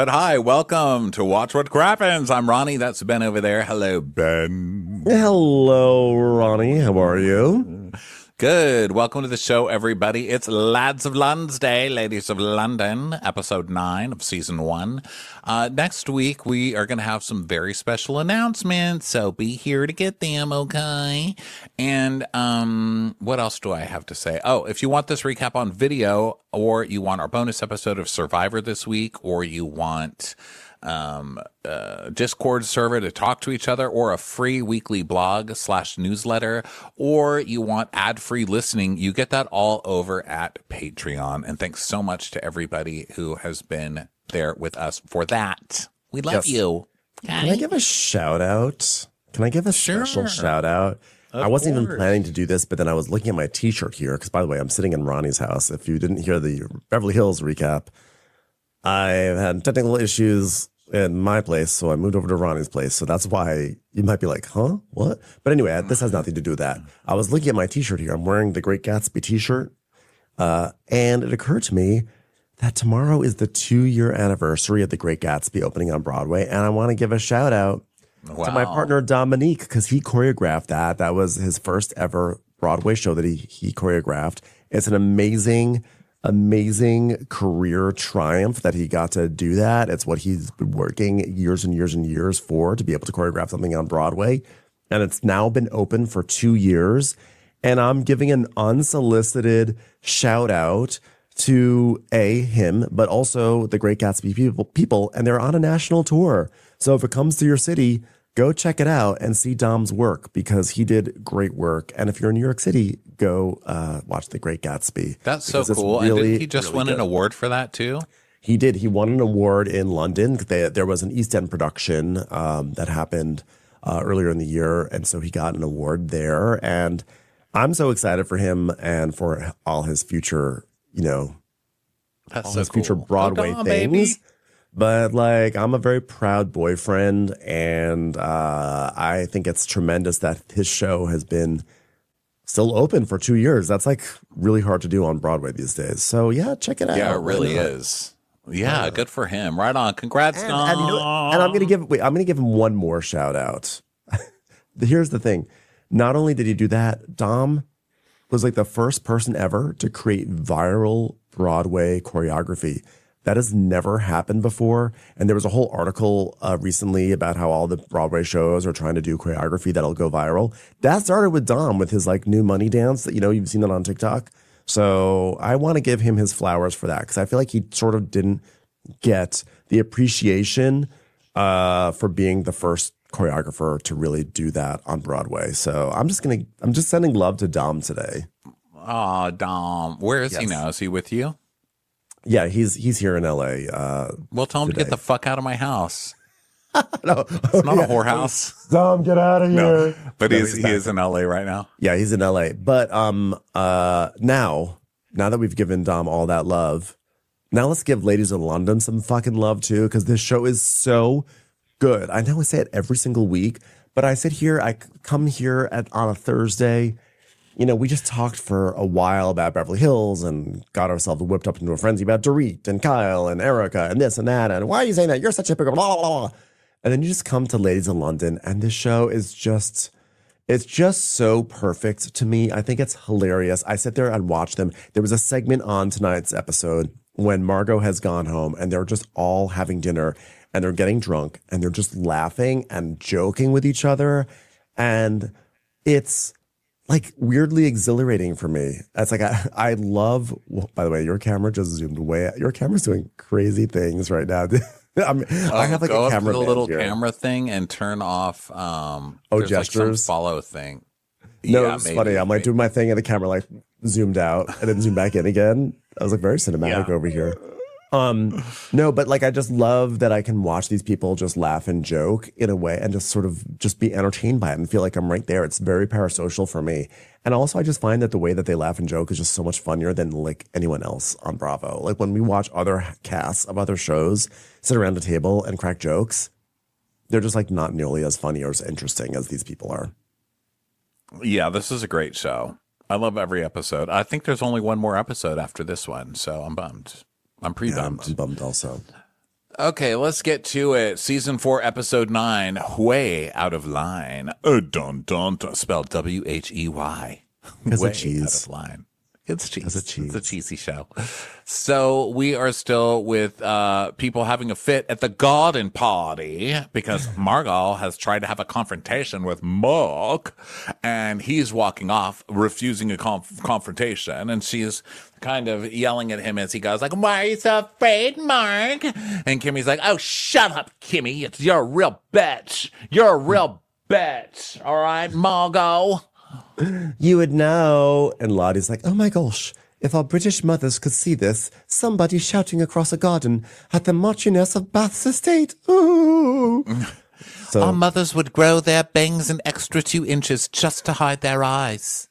But hi, welcome to Watch What Crappens. I'm Ronnie. That's Ben over there. Hello, Ben. Hello, Ronnie. How are you? Good. Welcome to the show, everybody. It's Lads of Lonsday, Ladies of London, episode 9 of season 1. Next week, we are going to have some very special announcements, so be here to get them, okay? And what else do I have to say? Oh, if you want this recap on video, or you want our bonus episode of Survivor this week, or you want Discord server to talk to each other, or a free weekly blog / newsletter, or you want ad-free listening, you get that all over at Patreon. And thanks so much to everybody who has been there with us for that. We love you. Okay? Can I give a shout out? Can I give a special shout out? I wasn't even planning to do this, but then I was looking at my t-shirt here, because by the way, I'm sitting in Ronnie's house. If you didn't hear the Beverly Hills recap, I've had technical issues in my place, so I moved over to Ronnie's place. So that's why you might be like, huh? What? But anyway, this has nothing to do with that. I was looking at my t-shirt here. I'm wearing the Great Gatsby t-shirt. And it occurred to me that tomorrow is the 2-year anniversary of the Great Gatsby opening on Broadway. And I want to give a shout out to my partner, Dominique, because he choreographed that. That was his first ever Broadway show that he choreographed. It's an amazing career triumph that he got to do that. It's what he's been working years and years and years for, to be able to choreograph something on Broadway. And it's now been open for 2 years. And I'm giving an unsolicited shout out to him, but also the Great Gatsby people. And they're on a national tour. So if it comes to your city, go check it out and see Dom's work, because he did great work. And if you're in New York City, go watch The Great Gatsby. That's so cool. Really, and didn't he just win an award for that too? He did. He won an award in London. There was an East End production that happened earlier in the year. And so he got an award there. And I'm so excited for him and for all his future, future Broadway things. Baby. But I'm a very proud boyfriend, and I think it's tremendous that his show has been still open for 2 years. That's really hard to do on Broadway these days. So yeah, check it out. Yeah, it really is. Yeah, good for him. Right on. Congrats, Dom. And I'm gonna give him one more shout out. Here's the thing. Not only did he do that, Dom was the first person ever to create viral Broadway choreography. That has never happened before. And there was a whole article recently about how all the Broadway shows are trying to do choreography that'll go viral. That started with Dom with his New Money dance that, you've seen it on TikTok. So I want to give him his flowers for that, because I feel like he sort of didn't get the appreciation for being the first choreographer to really do that on Broadway. So I'm just sending love to Dom today. Oh, Dom. Where is he now? Is he with you? Yeah, he's here in LA. Well, tell him to get the fuck out of my house. No, it's not a whorehouse. Dom, get out of here. No, but he is in LA right now. Yeah, he's in LA. But now that we've given Dom all that love, now let's give Ladies of London some fucking love too, because this show is so good. I know I say it every single week, but I come here on a Thursday. We just talked for a while about Beverly Hills and got ourselves whipped up into a frenzy about Dorit and Kyle and Erica and this and that. And why are you saying that? You're such a blah, blah, blah. And then you just come to Ladies of London, and this show is it's just so perfect to me. I think it's hilarious. I sit there and watch them. There was a segment on tonight's episode when Margot has gone home, and they're just all having dinner, and they're getting drunk, and they're just laughing and joking with each other. And it's weirdly exhilarating for me. It's I love, by the way, your camera just zoomed way out. Your camera's doing crazy things right now. I have go a camera up to the little camera thing and turn off gestures, some follow thing. No, yeah, it's funny. I'm doing my thing and the camera zoomed out and then zoomed back in again. I was very cinematic over here. No, but I just love that I can watch these people just laugh and joke in a way and just sort of just be entertained by it and feel like I'm right there. It's very parasocial for me. And also I just find that the way that they laugh and joke is just so much funnier than anyone else on Bravo. When we watch other casts of other shows sit around the table and crack jokes, they're just not nearly as funny or as interesting as these people are. Yeah, this is a great show. I love every episode. I think there's only one more episode after this one, so I'm bummed. I'm pretty bummed. I'm bummed also. Okay, let's get to it. Season 4, Episode 9, Way Out of Line. Dun, dun, dun, spelled W-H-E-Y. Because Way of cheese. out of line. It's cheese. It's cheese. It's a cheesy show. So we are still with people having a fit at the garden party because Margot has tried to have a confrontation with Mark, and he's walking off, refusing a confrontation, and she's kind of yelling at him as he goes like, "Why are you so afraid, Mark?" And Kimmy's like, "Oh, shut up, Kimmy. You're a real bitch. You're a real bitch. All right, Margot." You would know. And Lottie's like, oh my gosh, if our British mothers could see this, somebody shouting across a garden at the Marchioness of Bath's estate. Ooh. So, Our mothers would grow their bangs an extra 2 inches just to hide their eyes.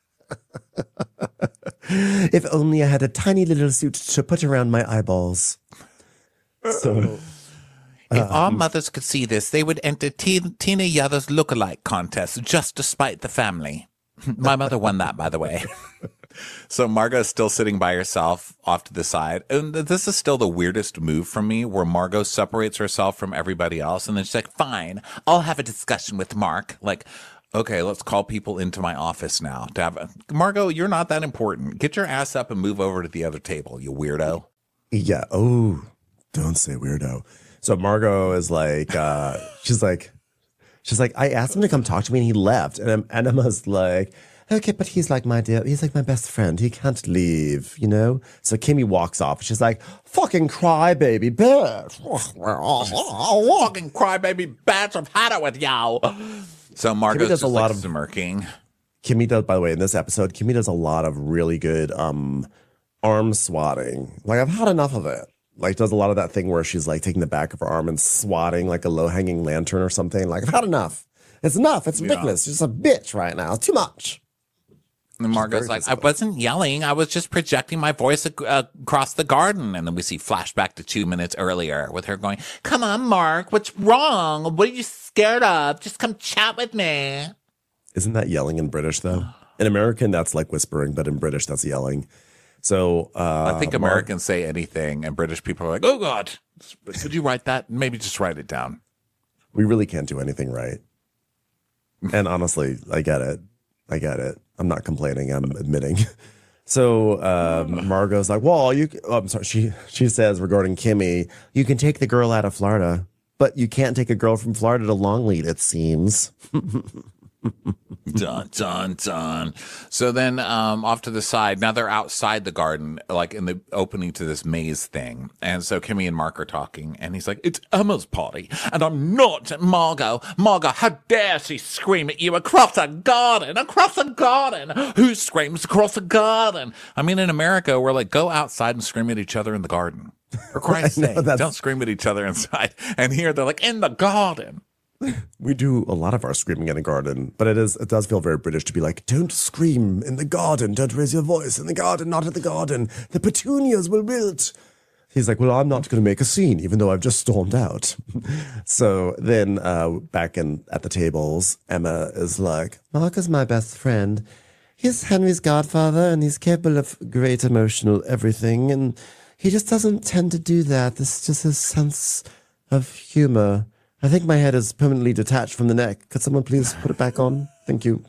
if only I had a tiny little suit to put around my eyeballs. So, If our mothers could see this, they would enter Tina Yother's lookalike contest just to spite the family. My mother won that, by the way. So Margot's still sitting by herself off to the side. And this is still the weirdest move from me, where Margot separates herself from everybody else. And then she's like, fine, I'll have a discussion with Mark. Like, okay, let's call people into my office now. Margot, you're not that important. Get your ass up and move over to the other table, you weirdo. yeah. Oh, don't say weirdo. So Margot is like, she's like, I asked him to come talk to me and he left. And Emma's like, okay, but he's like my best friend. He can't leave, you know? So Kimmy walks off. She's like, fucking crybaby bitch. Fucking crybaby bitch, I've had it with y'all. So Margot's does just a lot like of- smirking. Kimmy does, by the way, in this episode, Kimmy does a lot of really good arm swatting. Like, I've had enough of it. Like, does a lot of that thing where she's like taking the back of her arm and swatting like a low-hanging lantern or something. Like, I've had enough. It's enough. It's ridiculous. She's a bitch right now. Too much. And Margot's like, I wasn't yelling. I was just projecting my voice across the garden. And then we see flashback to 2 minutes earlier with her going, come on, Mark, what's wrong? What are you scared of? Just come chat with me. Isn't that yelling in British, though? In American, that's like whispering, but in British, that's yelling. So I think Americans say anything, and British people are like, oh, God. Could you write that? Maybe just write it down. we really can't do anything right. And honestly, I get it. I'm not complaining. I'm admitting. So Margot's like, well, I'm sorry. She says regarding Kimmy, you can take the girl out of Florida, but you can't take a girl from Florida to Longleat, it seems. Dun, dun, dun. So then off to the side, now they're outside the garden, like in the opening to this maze thing. And so Kimmy and Mark are talking, and he's like, it's Emma's party, and I'm not Margot. Margot, how dare she scream at you across a garden, across a garden? Who screams across a garden? I mean, in America, we're like, go outside and scream at each other in the garden. For Christ's I know, sake, that's- don't scream at each other inside. And here they're like, in the garden. We do a lot of our screaming in a garden, but it does feel very British to be like, don't scream in the garden, don't raise your voice in the garden, not in the garden. The petunias will wilt. He's like, well, I'm not going to make a scene, even though I've just stormed out. So then back at the tables, Emma is like, Mark is my best friend. He's Henry's godfather, and he's capable of great emotional everything, and he just doesn't tend to do that. This is just his sense of humor. I think my head is permanently detached from the neck. Could someone please put it back on? Thank you.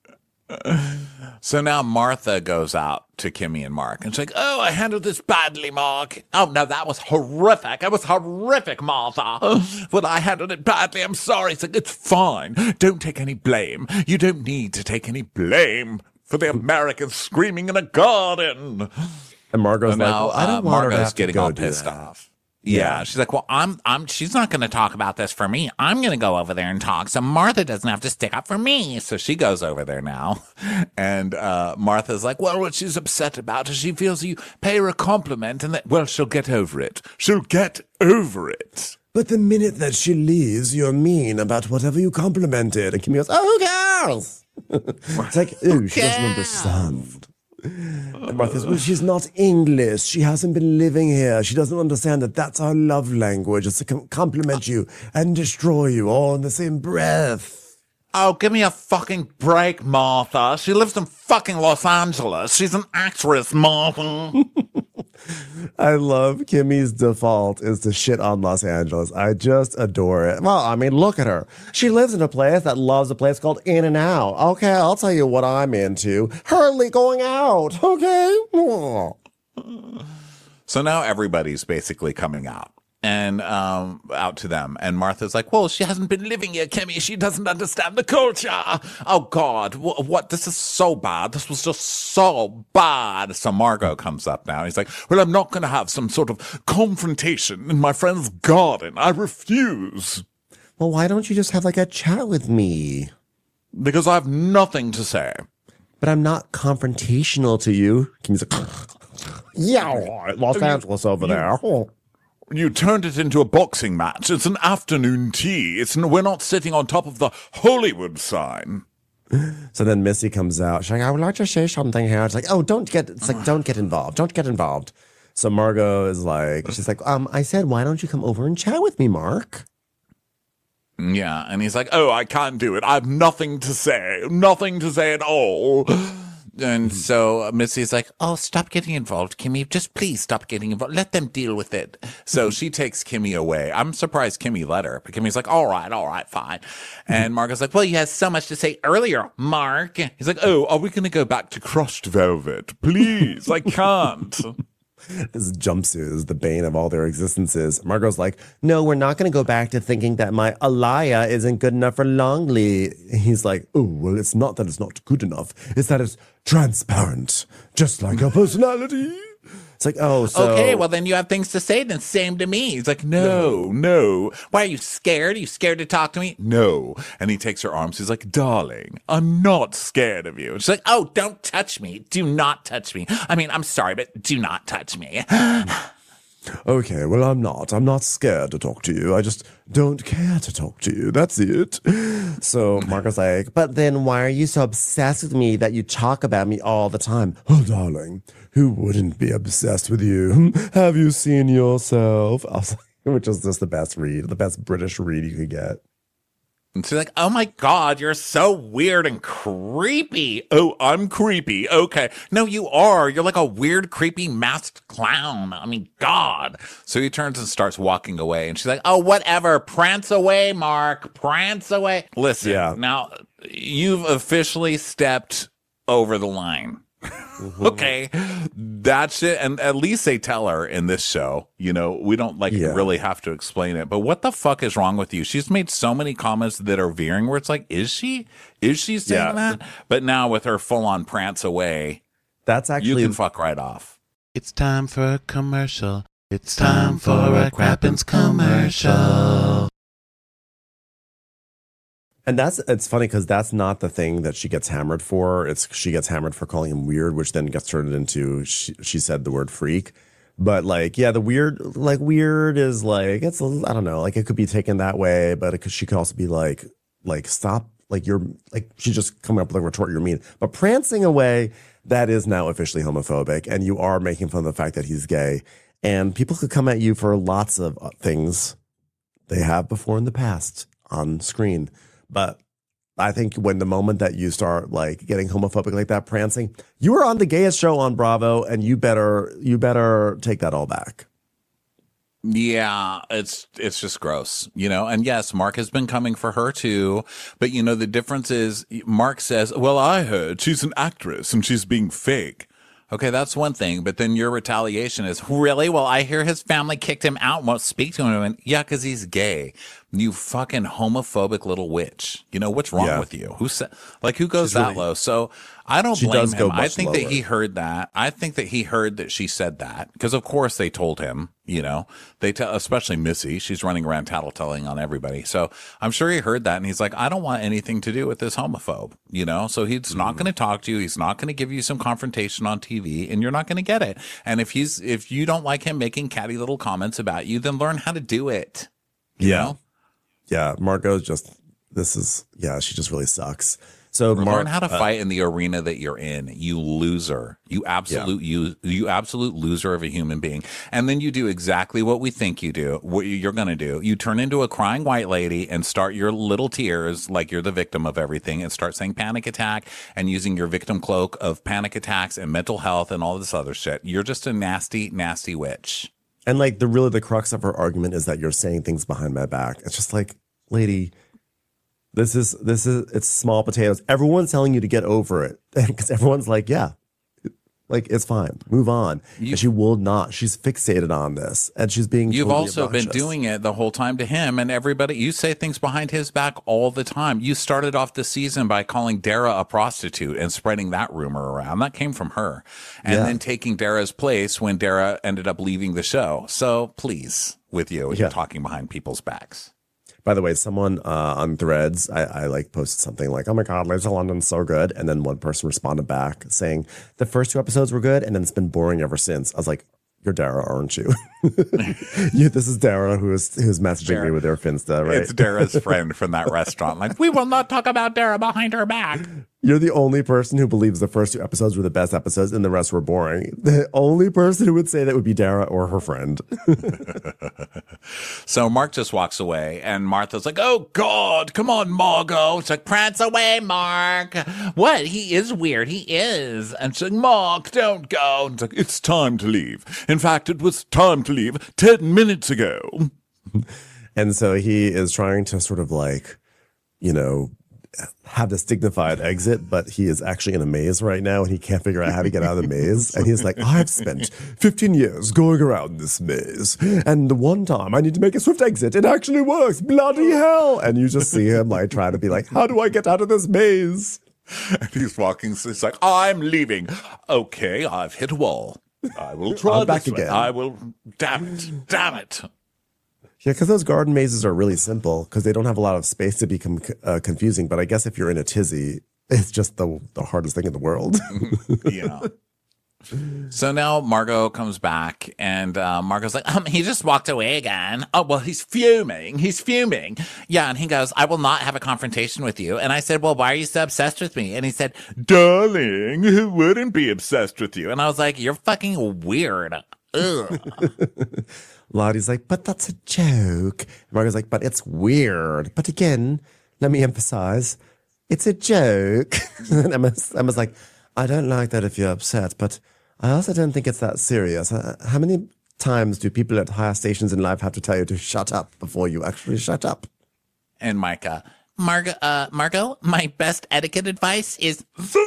So now Martha goes out to Kimmy and Mark, and she's like, oh, I handled this badly, Mark. Oh, no, that was horrific. It was horrific, Martha. Well, I handled it badly. I'm sorry. It's like, it's fine. Don't take any blame. You don't need to take any blame for the Americans screaming in a garden. And Margot's And like, now well, I don't want her to Margot's have to getting go all do pissed that. off. Yeah, she's like, well, she's not going to talk about this for me. I'm going to go over there and talk, so Martha doesn't have to stick up for me. So she goes over there now, and Martha's like, well, what she's upset about is she feels you pay her a compliment, and that, well, she'll get over it. She'll get over it. But the minute that she leaves, you're mean about whatever you complimented. And Kimmy goes, oh, who cares? It's like, ooh, she doesn't understand. And Martha says, well, she's not English. She hasn't been living here. She doesn't understand that that's our love language. It's to compliment you and destroy you all in the same breath. Oh, give me a fucking break, Martha. She lives in fucking Los Angeles. She's an actress, Martha. I love Kimmy's default is to shit on Los Angeles. I just adore it. Well, I mean, look at her. She lives in a place that loves a place called In and Out. Okay, I'll tell you what I'm into. Hurley going out. Okay. So now everybody's basically coming out. And out to them. And Martha's like, well, she hasn't been living here, Kimmy. She doesn't understand the culture. Oh, God. What? This is so bad. This was just so bad. So Margot comes up now. He's like, well, I'm not going to have some sort of confrontation in my friend's garden. I refuse. Well, why don't you just have like a chat with me? Because I have nothing to say. But I'm not confrontational to you. Kimmy's like, yeah, Los Angeles over there. You turned it into a boxing match. It's an afternoon tea. We're not sitting on top of the Hollywood sign. So then Missy comes out. She's like, I would like to say something here. It's like, oh, don't get involved. Don't get involved. So Margot is like, she's like, I said, why don't you come over and chat with me, Mark? Yeah. And he's like, oh, I can't do it. I have nothing to say. Nothing to say at all. And so Missy's like, oh, stop getting involved, Kimmy. Just please stop getting involved. Let them deal with it. So she takes Kimmy away. I'm surprised Kimmy let her. But Kimmy's like, all right, fine. And Margot's like, well, you had so much to say earlier, Mark. He's like, oh, are we going to go back to crushed velvet? Please, I can't. This jumpsuit is the bane of all their existences. Margot's like, no, we're not going to go back to thinking that my Alaya isn't good enough for Longley. He's like, oh, well, it's not that it's not good enough. It's that it's transparent, just like your personality. It's like, oh, so... Okay, well, then you have things to say, then same to me. He's like, no. Why, are you scared? Are you scared to talk to me? No. And he takes her arms. He's like, darling, I'm not scared of you. And she's like, oh, don't touch me. Do not touch me. I mean, I'm sorry, but do not touch me. Okay, well, I'm not scared to talk to you. I just don't care to talk to you. That's it. So Marco's like, but then why are you so obsessed with me that you talk about me all the time? Oh, darling, who wouldn't be obsessed with you? Have you seen yourself? I was like, which is just the best read, the best British read you could get. And she's like, oh my God, you're so weird and creepy. Oh, I'm creepy. Okay. No, you are. You're like a weird, creepy, masked clown. I mean, God. So he turns and starts walking away. And she's like, oh, whatever. Prance away, Mark. Prance away. Listen, Now you've officially stepped over the line. Okay, that's it. And at least they tell her in this show, we don't really have to explain it. But what the fuck is wrong with you? She's made so many comments that are veering where it's like, is she saying that? But now with her full on prance away, that's actually, you can fuck right off. It's time for a commercial. It's time for a Crappens commercial. And it's funny because that's not the thing that she gets hammered for. She gets hammered for calling him weird, which then gets turned into, she said the word freak. But the weird is it's, I don't know, it could be taken that way, but she could also be like stop, you're she's just coming up with a retort, you're mean. But prancing away, that is now officially homophobic. And you are making fun of the fact that he's gay. And people could come at you for lots of things they have before in the past on screen. But I think when the moment that you start getting homophobic like that, prancing, you are on the gayest show on Bravo, and you better take that all back. Yeah, it's just gross, and yes, Mark has been coming for her too. But the difference is Mark says, well, I heard she's an actress and she's being fake. Okay, that's one thing. But then your retaliation is, really? Well, I hear his family kicked him out and won't speak to him. And yeah, because he's gay. You fucking homophobic little witch. What's wrong with you? Who goes that low? So I don't blame him. I think that he heard that. I think that he heard that she said that because, of course, they told him. They tell, especially Missy. She's running around tattletelling on everybody. So I'm sure he heard that, and he's like, I don't want anything to do with this homophobe. So he's not going to talk to you. He's not going to give you some confrontation on TV, and you're not going to get it. And if you don't like him making catty little comments about you, then learn how to do it. You know? Yeah, Margot's she just really sucks. So Learn how to fight in the arena that you're in, you loser. You absolute loser of a human being. And then you do exactly what we think you do, what you're going to do. You turn into a crying white lady and start your little tears like you're the victim of everything and start saying panic attack and using your victim cloak of panic attacks and mental health and all this other shit. You're just a nasty, nasty witch. And like the crux of her argument is that you're saying things behind my back. It's just like, lady, this is it's small potatoes. Everyone's telling you to get over it because everyone's like, yeah, like it's fine, move on. And she will not. She's fixated on this, and she's being. You've totally also obnoxious. been doing it the whole time to him and everybody. You say things behind his back all the time. You started off the season by calling Dara a prostitute and spreading that rumor around. That came from her, and then taking Dara's place when Dara ended up leaving the show. So please, with you, you're talking behind people's backs. By the way, someone on Threads, I like posted something like, "Oh my God, Ladies of London's so good," and then one person responded back saying the first 2 episodes were good, and then it's been boring ever since. I was like, "You're Dara, aren't you?" This is Dara who's messaging me with her Finsta, right? It's Dara's friend from that restaurant. Like, we will not talk about Dara behind her back. You're the only person who believes the first 2 episodes were the best episodes and the rest were boring. The only person who would say that would be Dara or her friend. So Mark just walks away, and Martha's like, "Oh God, come on, Margot." It's like, "Prance away, Mark." What? He is weird. He is. And she's like, "Mark, don't go." And it's like, "It's time to leave. In fact, it was time to leave 10 minutes ago." And so he is trying to sort of like, have this dignified exit, but he is actually in a maze right now and he can't figure out how to get out of the maze. And he's like, "I've spent 15 years going around this maze. And the one time I need to make a swift exit, it actually works. Bloody hell." And you just see him like trying to be like, "How do I get out of this maze?" And he's walking, so he's like, "I'm leaving." Okay, I've hit a wall. I will try back this way. again. I will. Damn it. Yeah, because those garden mazes are really simple because they don't have a lot of space to become confusing. But I guess if you're in a tizzy, it's just the hardest thing in the world. Yeah. So now Margot comes back, and Margot's like, "He just walked away again." "Oh, well, he's fuming. He's fuming." Yeah, and he goes, "I will not have a confrontation with you." And I said, "Well, why are you so obsessed with me?" And he said, "Darling, who wouldn't be obsessed with you?" And I was like, "You're fucking weird." Ugh. Lottie's like, "But that's a joke." Margot's like, "But it's weird." But again, let me emphasize, it's a joke. And Emma's like, "I don't like that if you're upset, but I also don't think it's that serious. How many times do people at higher stations in life have to tell you to shut up before you actually shut up?" And Micah, Margot, my best etiquette advice is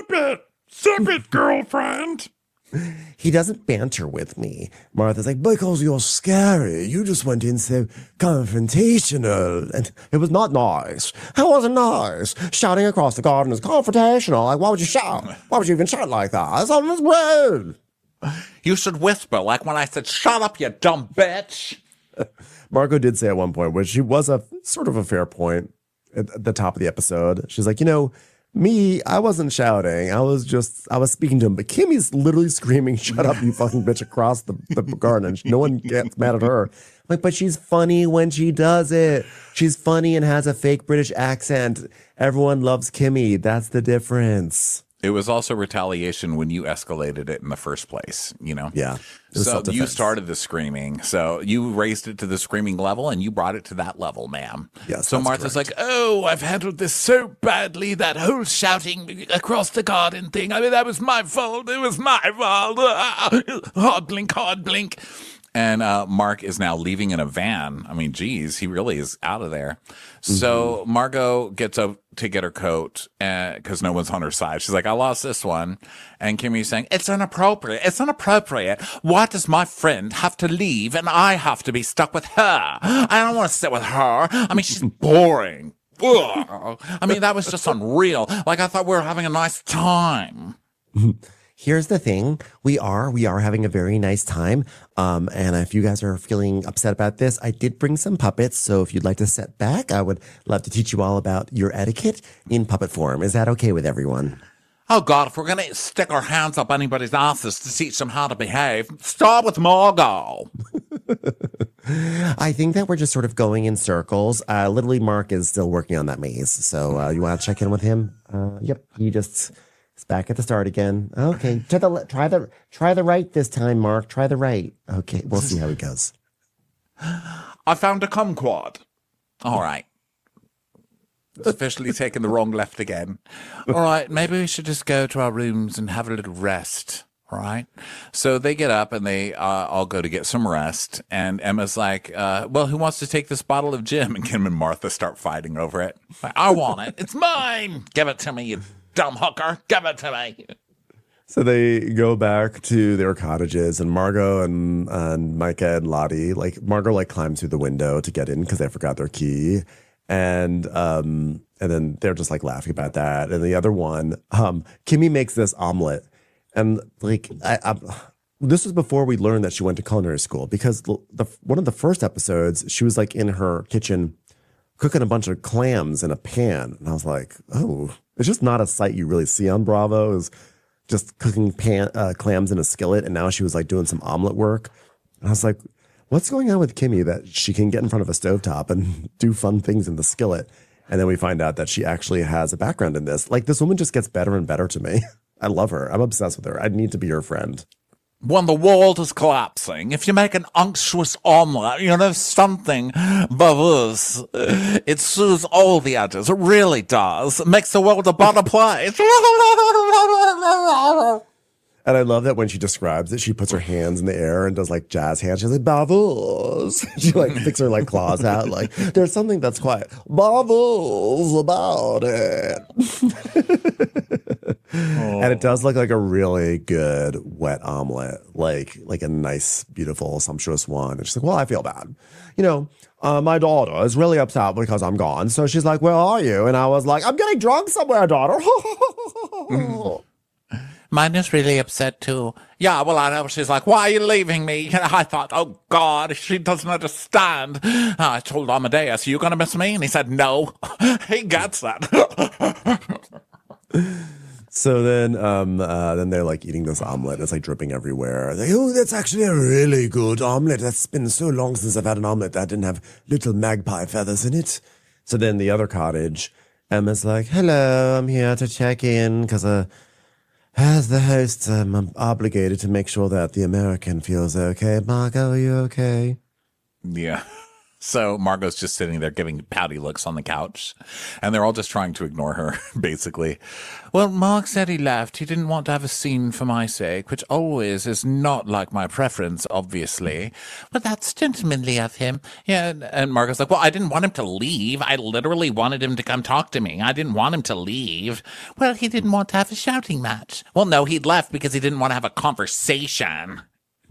zip it, girlfriend. He doesn't banter with me. Martha's like, "Because you're scary. You just went in so confrontational. And it was not nice. How was it nice? Shouting across the garden is confrontational. Like, why would you shout? Why would you even shout like that? That's almost rude." You should whisper, like when I said, "Shut up, you dumb bitch." Margot did say at one point, which she was a sort of a fair point at the top of the episode. She's like, "Me, I wasn't shouting. I was speaking to him. But Kimmy's literally screaming, 'Shut up, you fucking bitch,' across the garden. And no one gets mad at her. Like, but she's funny when she does it. She's funny and has a fake British accent. Everyone loves Kimmy. That's the difference." It was also retaliation when you escalated it in the first place, Yeah. It was So you self-defense. started the screaming. So you raised it to the screaming level and you brought it to that level, ma'am. Yes, So that's Martha's correct. like, "Oh, I've handled this so badly. That whole shouting across the garden thing. I mean, that was my fault. It was my fault. Hard blink, hard blink." And Mark is now leaving in a van. I mean, geez, he really is out of there. So Margot gets up to get her coat because no one's on her side. She's like, "I lost this one." And Kimmy's saying, "It's inappropriate. It's inappropriate. Why does my friend have to leave and I have to be stuck with her? I don't want to sit with her. I mean, she's boring." Ugh. I mean, that was just unreal. Like, I thought we were having a nice time. Here's the thing. We are having a very nice time. And if you guys are feeling upset about this, I did bring some puppets. So if you'd like to sit back, I would love to teach you all about your etiquette in puppet form. Is that okay with everyone? Oh, God, if we're going to stick our hands up anybody's asses to teach them how to behave, start with Margot. I think that we're just sort of going in circles. Literally, Mark is still working on that maze. So you want to check in with him? Yep, he just is back at the start again. Okay, try the right this time, Mark. Try the right. Okay, we'll see how he goes. I found a kumquat. All right. It's officially taken the wrong left again. All right, maybe we should just go to our rooms and have a little rest. All right. So they get up and they all go to get some rest. And Emma's like, well, who wants to take this bottle of gin? And Kim and Martha start fighting over it. Like, I want it. It's mine. Give it to me, you dumb hooker. Give it to me. So they go back to their cottages, and Margot and Micah and Lottie, like Margot like climbs through the window to get in because they forgot their key. And then they're just like laughing about that. And the other one, Kimmy makes this omelet. And like, this was before we learned that she went to culinary school, because one of the first episodes, she was like in her kitchen cooking a bunch of clams in a pan. And I was like, oh, it's just not a sight you really see on Bravo, is just cooking clams in a skillet. And now she was like doing some omelet work. And I was like, what's going on with Kimmy that she can get in front of a stovetop and do fun things in the skillet? And then we find out that she actually has a background in this. Like, this woman just gets better and better to me. I love her. I'm obsessed with her. I need to be her friend. When the world is collapsing, if you make an unctuous omelet, you know, something bubbles. It soothes all the edges. It really does. It makes the world a better place. And I love that when she describes it, she puts her hands in the air and does like jazz hands. She's like, bubbles. She like sticks her like claws out. Like, there's something that's quite bubbles about it. And it does look like a really good wet omelet, like a nice, beautiful, sumptuous one. And she's like, well, I feel bad. You know, my daughter is really upset because I'm gone. So she's like, where are you? And I was like, I'm getting drunk somewhere, daughter. Mine is really upset too. Yeah, well, I know. She's like, why are you leaving me? And I thought, oh, God, she doesn't understand. I told Amadeus, are you going to miss me? And he said, no. He gets that. So then they're like eating this omelet. And it's like dripping everywhere. Like, oh, that's actually a really good omelet. That's been so long since I've had an omelet that didn't have little magpie feathers in it. So then the other cottage, Emma's like, hello, I'm here to check in because as the host, I'm obligated to make sure that the American feels okay. Margot, are you okay? Yeah. So Margot's just sitting there giving pouty looks on the couch, and they're all just trying to ignore her, basically. Well, Mark said he left. He didn't want to have a scene for my sake, which always is not like my preference, obviously. But that's gentlemanly of him. Yeah, and Margot's like, well, I didn't want him to leave. I literally wanted him to come talk to me. I didn't want him to leave. Well, he didn't want to have a shouting match. Well, no, he'd left because he didn't want to have a conversation.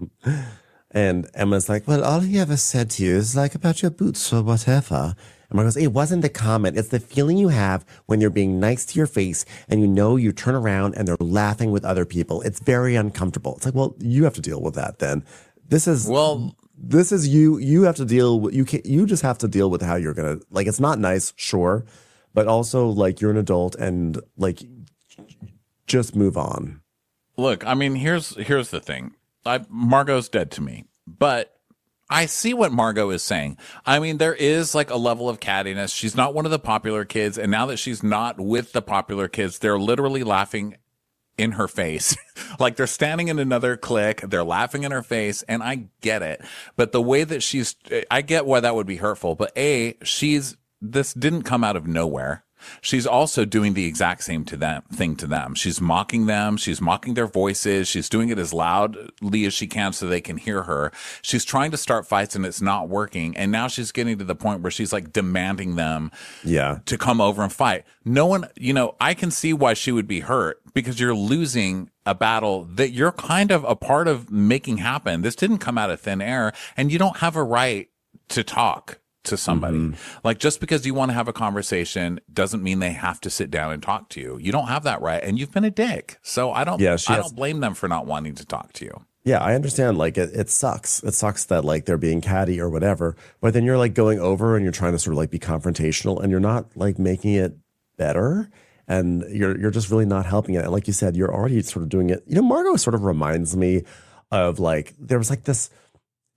And Emma's like, well, all he ever said to you is like about your boots or whatever. And Mark goes, it wasn't the comment. It's the feeling you have when you're being nice to your face and you know you turn around and they're laughing with other people. It's very uncomfortable. It's like, well, you have to deal with that then. This is you. You have to deal with, you just have to deal with how you're going to, like, it's not nice, sure. But also, like, you're an adult and, like, just move on. Look, I mean, here's the thing. Margot's dead to me, but I see what Margot is saying. I mean, there is like a level of cattiness. She's not one of the popular kids. And now that she's not with the popular kids, they're literally laughing in her face. Like they're standing in another clique. They're laughing in her face. And I get it. But the way that I get why that would be hurtful. But this didn't come out of nowhere. She's also doing the exact same thing to them. She's mocking them. She's mocking their voices. She's doing it as loudly as she can so they can hear her. She's trying to start fights and it's not working. And now she's getting to the point where she's like demanding them to come over and fight. No one, I can see why she would be hurt because you're losing a battle that you're kind of a part of making happen. This didn't come out of thin air and you don't have a right to talk to somebody. Mm-hmm. Like just because you want to have a conversation doesn't mean they have to sit down and talk to you. You don't have that right. And you've been a dick. So I don't blame them for not wanting to talk to you. Yeah, I understand. Like it sucks. It sucks that like they're being catty or whatever, but then you're like going over and you're trying to sort of like be confrontational and you're not like making it better. And you're just really not helping it. And like you said, you're already sort of doing it. Margot sort of reminds me of like, there was like this,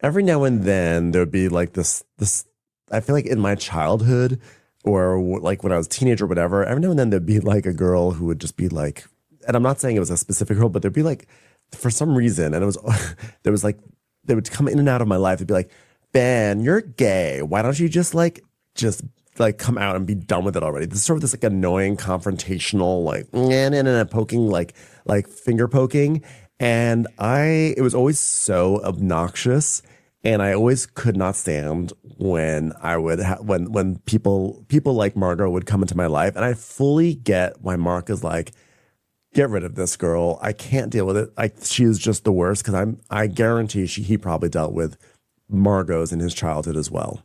every now and then there'd be like this I feel like in my childhood or like when I was a teenager or whatever, every now and then there'd be like a girl who would just be like, and I'm not saying it was a specific girl, but there'd be like, for some reason, and it was, there was like, they would come in and out of my life. They'd be like, Ben, you're gay. Why don't you just come out and be done with it already? This is sort of this like annoying confrontational, like, poking, like finger poking. And it was always so obnoxious. And I always could not stand when when people like Margot would come into my life. And I fully get why Mark is like, get rid of this girl. I can't deal with it. She is just the worst, because I guarantee he probably dealt with Margot's in his childhood as well.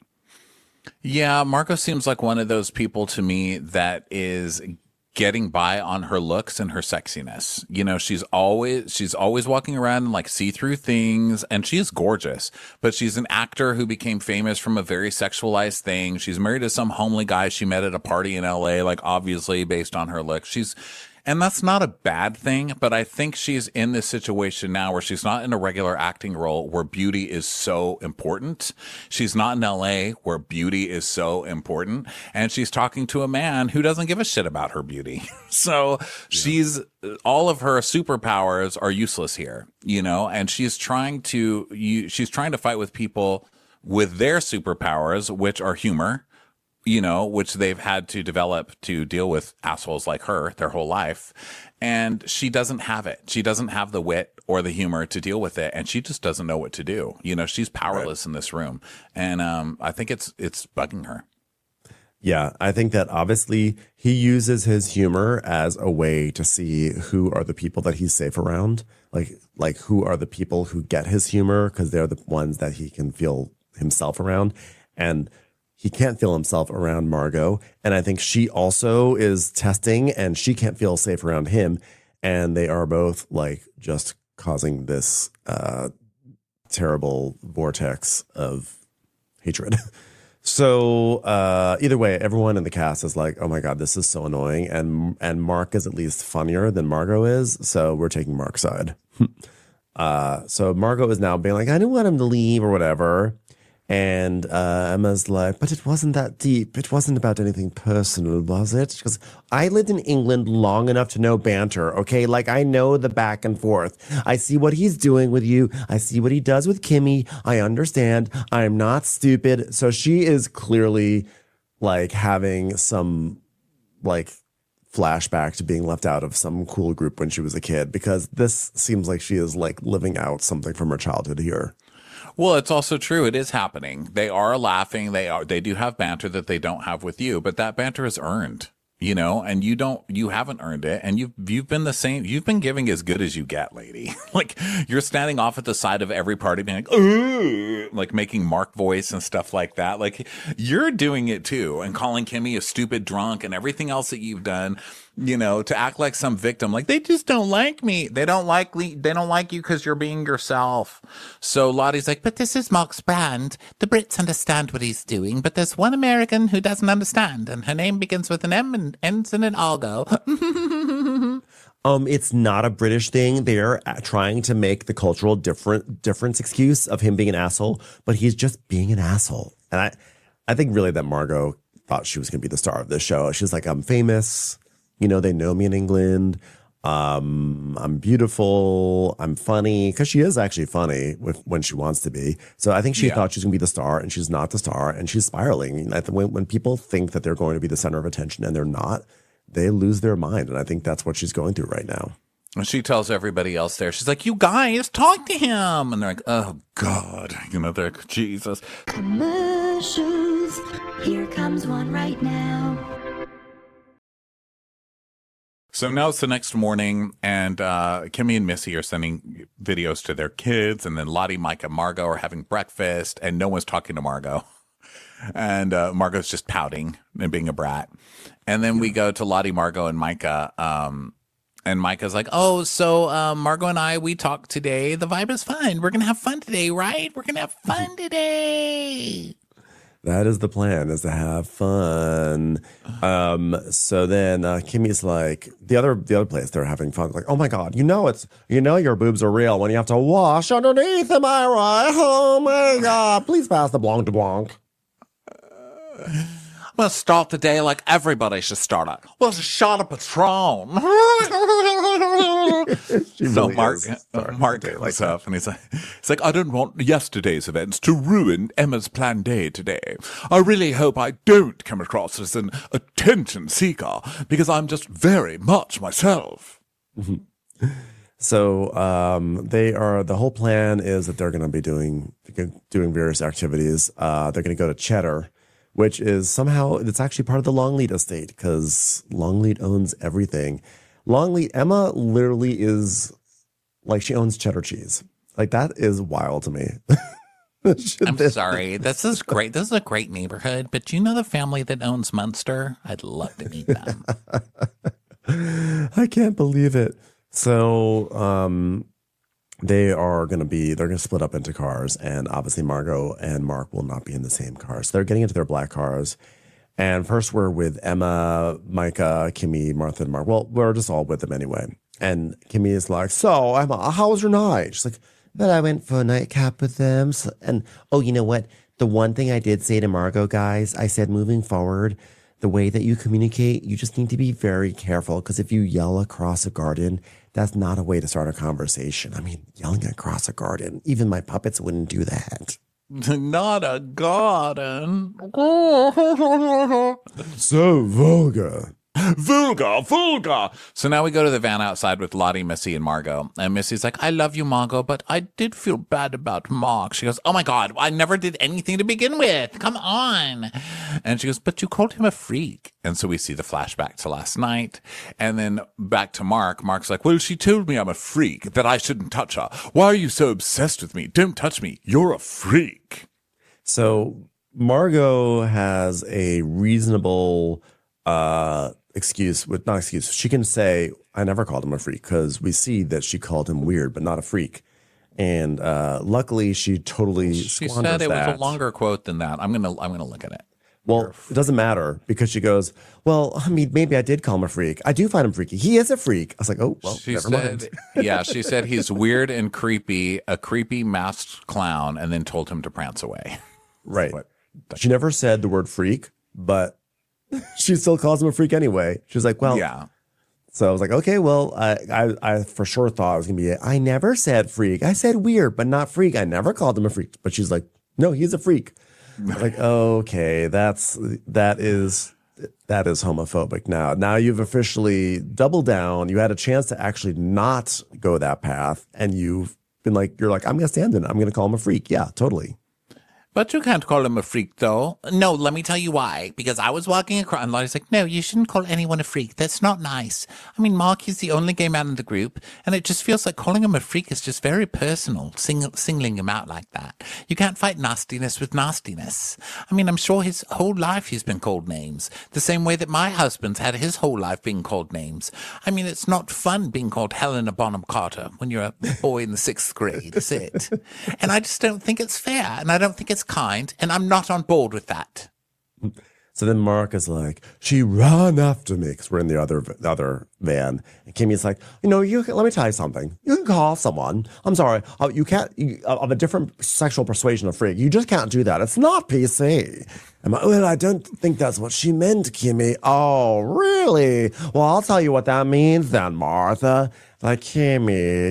Yeah, Margot seems like one of those people to me that is getting by on her looks and her sexiness. You know, she's always walking around in like see-through things, and she is gorgeous, but she's an actor who became famous from a very sexualized thing. She's married to some homely guy she met at a party in LA, like obviously based on her looks. And that's not a bad thing, but I think she's in this situation now where she's not in a regular acting role where beauty is so important. She's not in LA where beauty is so important. And she's talking to a man who doesn't give a shit about her beauty. So all of her superpowers are useless here, you know, and she's trying to fight with people with their superpowers, which are humor, you know, which they've had to develop to deal with assholes like her their whole life. And she doesn't have it. She doesn't have the wit or the humor to deal with it. And she just doesn't know what to do. You know, she's powerless in this room. And I think it's bugging her. Yeah, I think that obviously he uses his humor as a way to see who are the people that he's safe around. Like who are the people who get his humor, because they're the ones that he can feel himself around. And he can't feel himself around Margot. And I think she also is testing, and she can't feel safe around him. And they are both like just causing this terrible vortex of hatred. So either way, everyone in the cast is like, oh my God, this is so annoying. And Mark is at least funnier than Margot is. So we're taking Mark's side. So Margot is now being like, I didn't want him to leave or whatever. And Emma's like, but it wasn't that deep. It wasn't about anything personal, was it? Because I lived in England long enough to know banter, okay? Like, I know the back and forth. I see what he's doing with you. I see what he does with Kimmy. I understand. I'm not stupid. So she is clearly, like, having some, like, flashback to being left out of some cool group when she was a kid, because this seems like she is, like, living out something from her childhood here. Well, it's also true. It is happening. They are laughing. They do have banter that they don't have with you, but that banter is earned, you know, and you haven't earned it. And you've been the same. You've been giving as good as you get, lady. Like, you're standing off at the side of every party being like, ooh, like making Mark voice and stuff like that. Like, you're doing it too, and calling Kimmy a stupid drunk and everything else that you've done. You know, to act like some victim, like they just don't like me. They don't like you because you're being yourself. So Lottie's like, but this is Mark's brand. The Brits understand what he's doing, but there's one American who doesn't understand, and her name begins with an M and ends in an algo. It's not a British thing. They're trying to make the cultural difference excuse of him being an asshole, but he's just being an asshole. And I think really that Margot thought she was going to be the star of this show. She's like, I'm famous. You know, they know me in England. I'm beautiful. I'm funny, because she is actually funny when she wants to be. So I think she thought she was going to be the star, and she's not the star, and she's spiraling. I think when people think that they're going to be the center of attention and they're not, they lose their mind. And I think that's what she's going through right now. And she tells everybody else there, she's like, you guys, talk to him. And they're like, oh, God. You know, they're like, Jesus. Commercials. Here comes one right now. So now it's the next morning, and Kimmy and Missy are sending videos to their kids, and then Lottie, Micah, Margot are having breakfast, and no one's talking to Margot. And Margot's just pouting and being a brat. And then we go to Lottie, Margot, and Micah, and Micah's like, oh, so Margot and we talked today. The vibe is fun. We're going to have fun today, right? We're going to have fun today. That is the plan, is to have fun. So then Kimmy's like, the other place they're having fun. Like, oh my God, you know your boobs are real when you have to wash underneath, am I right? Oh my God, please pass the blanc de blanc. I'm going to start the day like everybody should start it. Well, it's a shot of Patron. So Mark goes up and he's like, I don't want yesterday's events to ruin Emma's planned day today. I really hope I don't come across as an attention seeker because I'm just very much myself. So the whole plan is that they're going to be doing various activities. They're going to go to Cheddar, which is somehow, it's actually part of the Longleat estate because Longleat owns everything. Longleat, Emma literally is like, she owns cheddar cheese. Like, that is wild to me. I'm sorry. This is great. This is a great neighborhood, but do you know the family that owns Munster? I'd love to meet them. I can't believe it. So, they're going to split up into cars, and obviously Margot and Mark will not be in the same cars. So they're getting into their black cars. And first we're with Emma, Micah, Kimmy, Martha, and Mark. Well, we're just all with them anyway. And Kimmy is like, so Emma, how was your night? She's like, well, I went for a nightcap with them. So, and, oh, you know what? The one thing I did say to Margot, guys, I said, moving forward, the way that you communicate, you just need to be very careful, because if you yell across a garden, that's not a way to start a conversation. I mean, yelling across a garden, even my puppets wouldn't do that. Not a garden. So vulgar. Vulgar. So now we go to the van outside with Lottie, Missy, and Margot. And Missy's like, I love you, Margot, but I did feel bad about Mark. She goes, oh my God, I never did anything to begin with. Come on. And she goes, but you called him a freak. And so we see the flashback to last night. And then back to Mark. Mark's like, well, she told me I'm a freak, that I shouldn't touch her. Why are you so obsessed with me? Don't touch me. You're a freak. So Margot has a reasonable not excuse. She can say, I never called him a freak, because we see that she called him weird, but not a freak. And luckily, she totally squanders that. She said it was a longer quote than that. I'm gonna look at it. Well, it doesn't matter, because she goes, well, I mean, maybe I did call him a freak. I do find him freaky. He is a freak. I was like, oh, well, never mind. Yeah, she said he's weird and creepy, a creepy masked clown, and then told him to prance away. Right. She never said the word freak, but she still calls him a freak anyway. She was like, well, yeah. So I was like, okay, well, I for sure thought it was going to be, I never said freak. I said weird, but not freak. I never called him a freak. But she's like, no, he's a freak. I was like, okay, that is homophobic now. Now you've officially doubled down. You had a chance to actually not go that path. And you've been like, you're like, I'm going to stand in it. I'm going to call him a freak. Yeah, totally. But you can't call him a freak, though. No, let me tell you why. Because I was walking across, and Lottie's like, no, you shouldn't call anyone a freak. That's not nice. I mean, Mark is the only gay man in the group, and it just feels like calling him a freak is just very personal, singling him out like that. You can't fight nastiness with nastiness. I mean, I'm sure his whole life he's been called names, the same way that my husband's had his whole life being called names. I mean, it's not fun being called Helena Bonham Carter when you're a boy in the 6th grade, is it? And I just don't think it's fair, and I don't think it's kind, and I'm not on board with that. So then Mark is like, she ran after me, because we're in the other van. And Kimmy's like, let me tell you something. You can call someone. I'm sorry. You can't, of a different sexual persuasion of freak. You just can't do that. It's not PC. Well, I don't think that's what she meant, Kimmy. Oh, really? Well, I'll tell you what that means then, Martha. Like, Kimmy.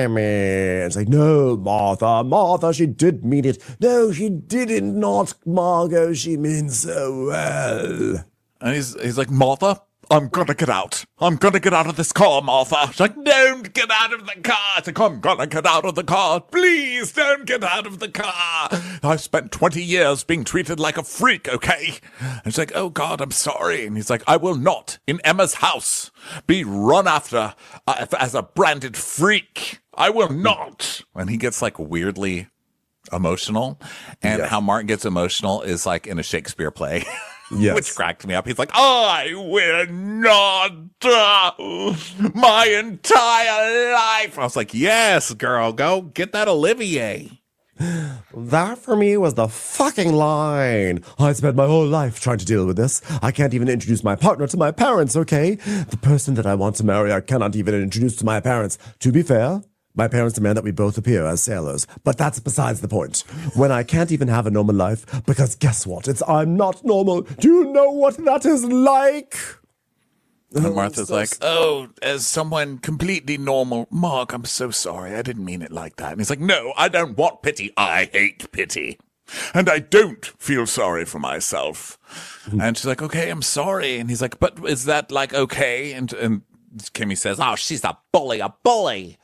It's like, no, Martha, she did mean it. No, she didn't, not Margot. She means so well. And he's like, Martha, I'm gonna get out. I'm gonna get out of this car, Martha. She's like, don't get out of the car. It's like, I'm gonna get out of the car. Please don't get out of the car. I've spent 20 years being treated like a freak, okay? And she's like, oh God, I'm sorry. And he's like, I will not, in Emma's house, be run after as a branded freak. I will not. And he gets like weirdly emotional. And how Mark gets emotional is like in a Shakespeare play. Yes. Which cracked me up. He's like, I will not my entire life. I was like, yes, girl, go get that Olivier. That for me was the fucking line. I spent my whole life trying to deal with this. I can't even introduce my partner to my parents, okay? The person that I want to marry, I cannot even introduce to my parents. To be fair, my parents demand that we both appear as sailors, but that's besides the point. When I can't even have a normal life, because guess what? I'm not normal. Do you know what that is like? And Martha's like, oh, as someone completely normal, Mark, I'm so sorry. I didn't mean it like that. And he's like, no, I don't want pity. I hate pity. And I don't feel sorry for myself. And she's like, okay, I'm sorry. And he's like, but is that like okay? And Kimmy says, oh, she's a bully.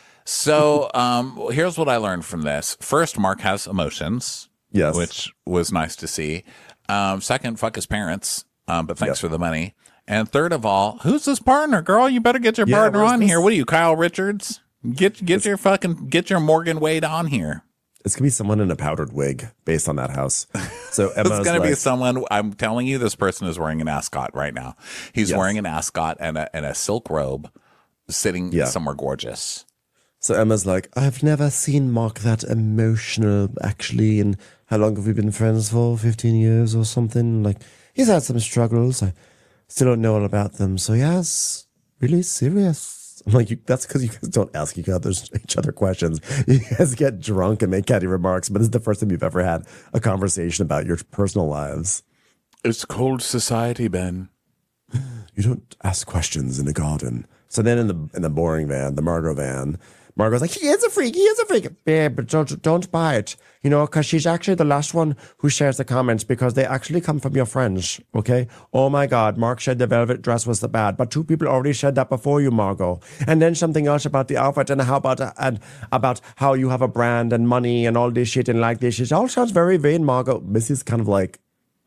So here's what I learned from this. First, Mark has emotions. Yes. Which was nice to see. Second, fuck his parents. But thanks for the money. And third of all, who's this partner, girl? You better get your partner on here. What are you, Kyle Richards? Get your Morgan Wade on here. It's gonna be someone in a powdered wig based on that house. So Emma's it's gonna be someone. I'm telling you, this person is wearing an ascot right now. He's wearing an ascot and a silk robe, sitting somewhere gorgeous. So Emma's like, I've never seen Mark that emotional, actually. And how long have we been friends for? 15 years or something? Like, he's had some struggles. I still don't know all about them. So yeah, it's really serious. I'm like, that's because you guys don't ask each other questions. You guys get drunk and make catty remarks, but it's the first time you've ever had a conversation about your personal lives. It's cold society, Ben. You don't ask questions in the garden. So then in the boring van, the Margot van, Margot's like, he is a freak. Yeah, but don't buy it. You know, because she's actually the last one who shares the comments because they actually come from your friends, okay? Oh my God, Mark said the velvet dress was the bad, but 2 people already said that before you, Margot. And then something else about the outfit and about how you have a brand and money and all this shit and like this. It all sounds very vain, Margot. Missy's kind of like,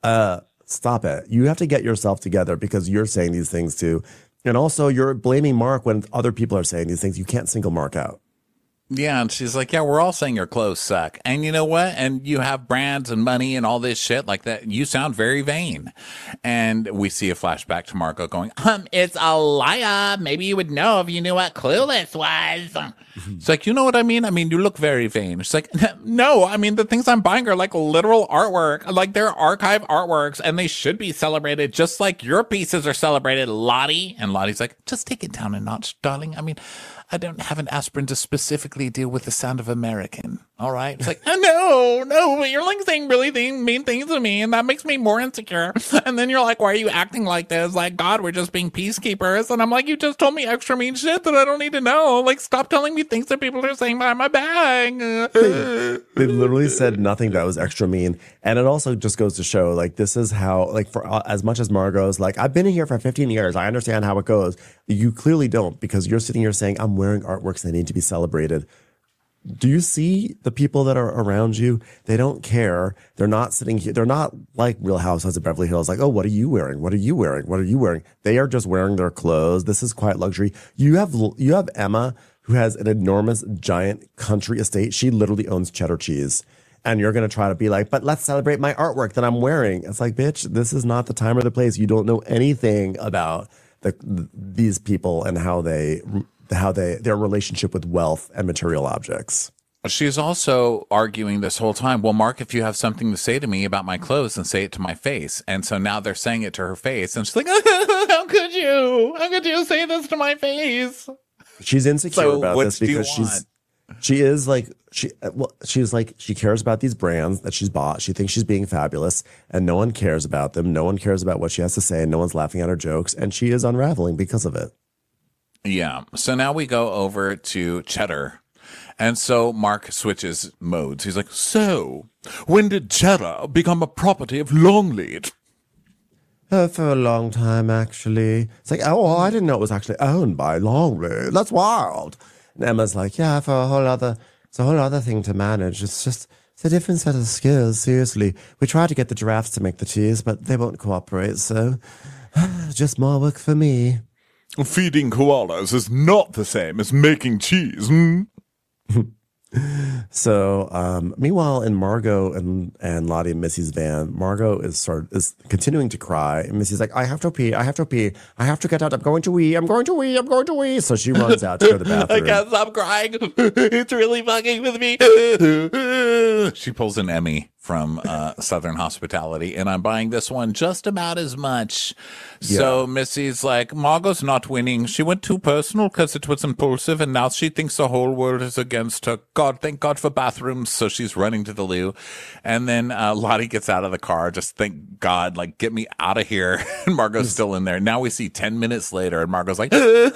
stop it. You have to get yourself together because you're saying these things too. And also, you're blaming Mark when other people are saying these things. You can't single Mark out. Yeah, and she's like, yeah, we're all saying your clothes suck. And you know what? And you have brands and money and all this shit like that. You sound very vain. And we see a flashback to Marco going, it's a liar. Maybe you would know if you knew what Clueless was. It's like, you know what I mean? I mean, you look very vain. She's like, no, I mean, the things I'm buying are like literal artwork. Like they're archive artworks and they should be celebrated just like your pieces are celebrated, Lottie. And Lottie's like, just take it down a notch, darling. I mean, I don't have an aspirin to specifically deal with the sound of American. All right. It's like, no, but you're like saying really mean things to me. And that makes me more insecure. And then you're like, why are you acting like this? Like, God, we're just being peacekeepers. And I'm like, you just told me extra mean shit that I don't need to know. Like, stop telling me things that people are saying behind my back. They literally said nothing that was extra mean. And it also just goes to show, like, this is how, like, for as much as Margot's like, I've been here for 15 years. I understand how it goes. You clearly don't, because you're sitting here saying, I'm wearing artworks that need to be celebrated. Do you see the people that are around you? They don't care. They're not sitting here. They're not like Real Housewives of Beverly Hills. Like, oh, what are you wearing? What are you wearing? What are you wearing? They are just wearing their clothes. This is quiet luxury. You have Emma, who has an enormous, giant country estate. She literally owns cheddar cheese. And you're going to try to be like, but let's celebrate my artwork that I'm wearing. It's like, bitch, this is not the time or the place. You don't know anything about these people and how their relationship with wealth and material objects. She's also arguing this whole time, well, Mark, if you have something to say to me about my clothes, then say it to my face. And so now they're saying it to her face. And she's like, how could you? How could you say this to my face? She's insecure about this because she cares about these brands that she's bought. She thinks she's being fabulous and no one cares about them. No one cares about what she has to say and no one's laughing at her jokes. And she is unraveling because of it. Yeah. So now we go over to Cheddar. And so Mark switches modes. He's like, so when did Cheddar become a property of Longleat? For a long time, actually. It's like, oh, I didn't know it was actually owned by Longleat. That's wild. And Emma's like, yeah, it's a whole other thing to manage. It's a different set of skills, seriously. We tried to get the giraffes to make the cheese, but they won't cooperate, so just more work for me. Feeding koalas is not the same as making cheese. So, meanwhile, in Margot and Lottie and Missy's van, Margot is continuing to cry, and Missy's like, "I have to pee, I have to pee, I have to get out. I'm going to wee, I'm going to wee, I'm going to wee." So she runs out to go to the bathroom. I can't stop crying. It's really fucking with me. She pulls an Emmy from Southern Hospitality, and I'm buying this one just about as much. So Missy's like, Margot's not winning. She went too personal because it was impulsive, and now she thinks the whole world is against her. God, thank God for bathrooms. So she's running to the loo. And then Lottie gets out of the car. Just thank God, like, get me out of here. And Margot's still in there. Now we see 10 minutes later, and Margot's like, I'm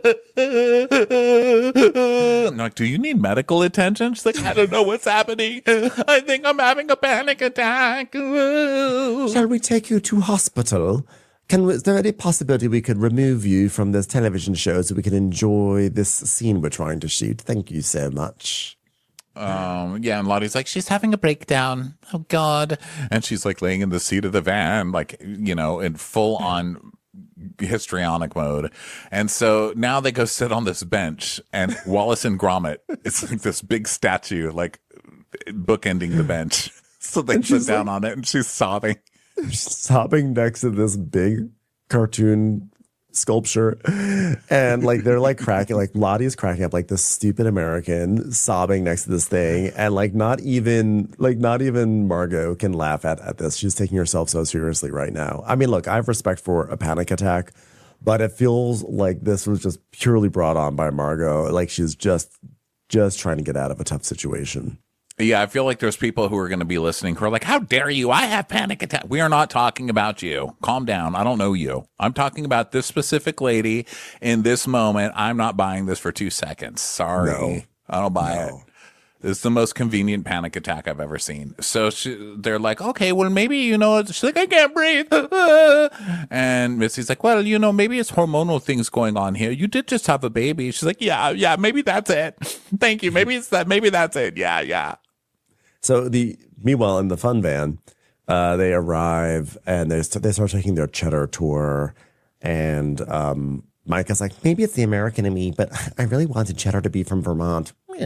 like, do you need medical attention? She's like, I don't know what's happening. I think I'm having a panic attack. Shall we take you to hospital? Is there any possibility we could remove you from this television show so we can enjoy this scene we're trying to shoot? Thank you so much. Yeah, and Lottie's like, she's having a breakdown. Oh, God. And she's like laying in the seat of the van, like, you know, in full on histrionic mode. And so now they go sit on this bench, and Wallace and Gromit, it's like this big statue, like bookending the bench. So they sit down on it, and she's sobbing. She's sobbing next to this big cartoon sculpture, and like they're like cracking, like Lottie's cracking up like this stupid American sobbing next to this thing, and like not even Margot can laugh at this. She's taking herself so seriously right now. I mean, look, I have respect for a panic attack, but it feels like this was just purely brought on by Margot. Like she's just trying to get out of a tough situation. Yeah, I feel like there's people who are going to be listening who are like, how dare you? I have panic attack. We are not talking about you. Calm down. I don't know you. I'm talking about this specific lady in this moment. I'm not buying this for 2 seconds. Sorry. No. I don't buy it. This is the most convenient panic attack I've ever seen. So they're like, okay, well, maybe, you know, she's like, I can't breathe. And Missy's like, well, you know, maybe it's hormonal things going on here. You did just have a baby. She's like, yeah, maybe that's it. Thank you. Maybe it's that. Maybe that's it. Yeah. So meanwhile, in the fun van, they arrive and they start taking their cheddar tour. And Micah's like, maybe it's the American in me, but I really wanted cheddar to be from Vermont. He's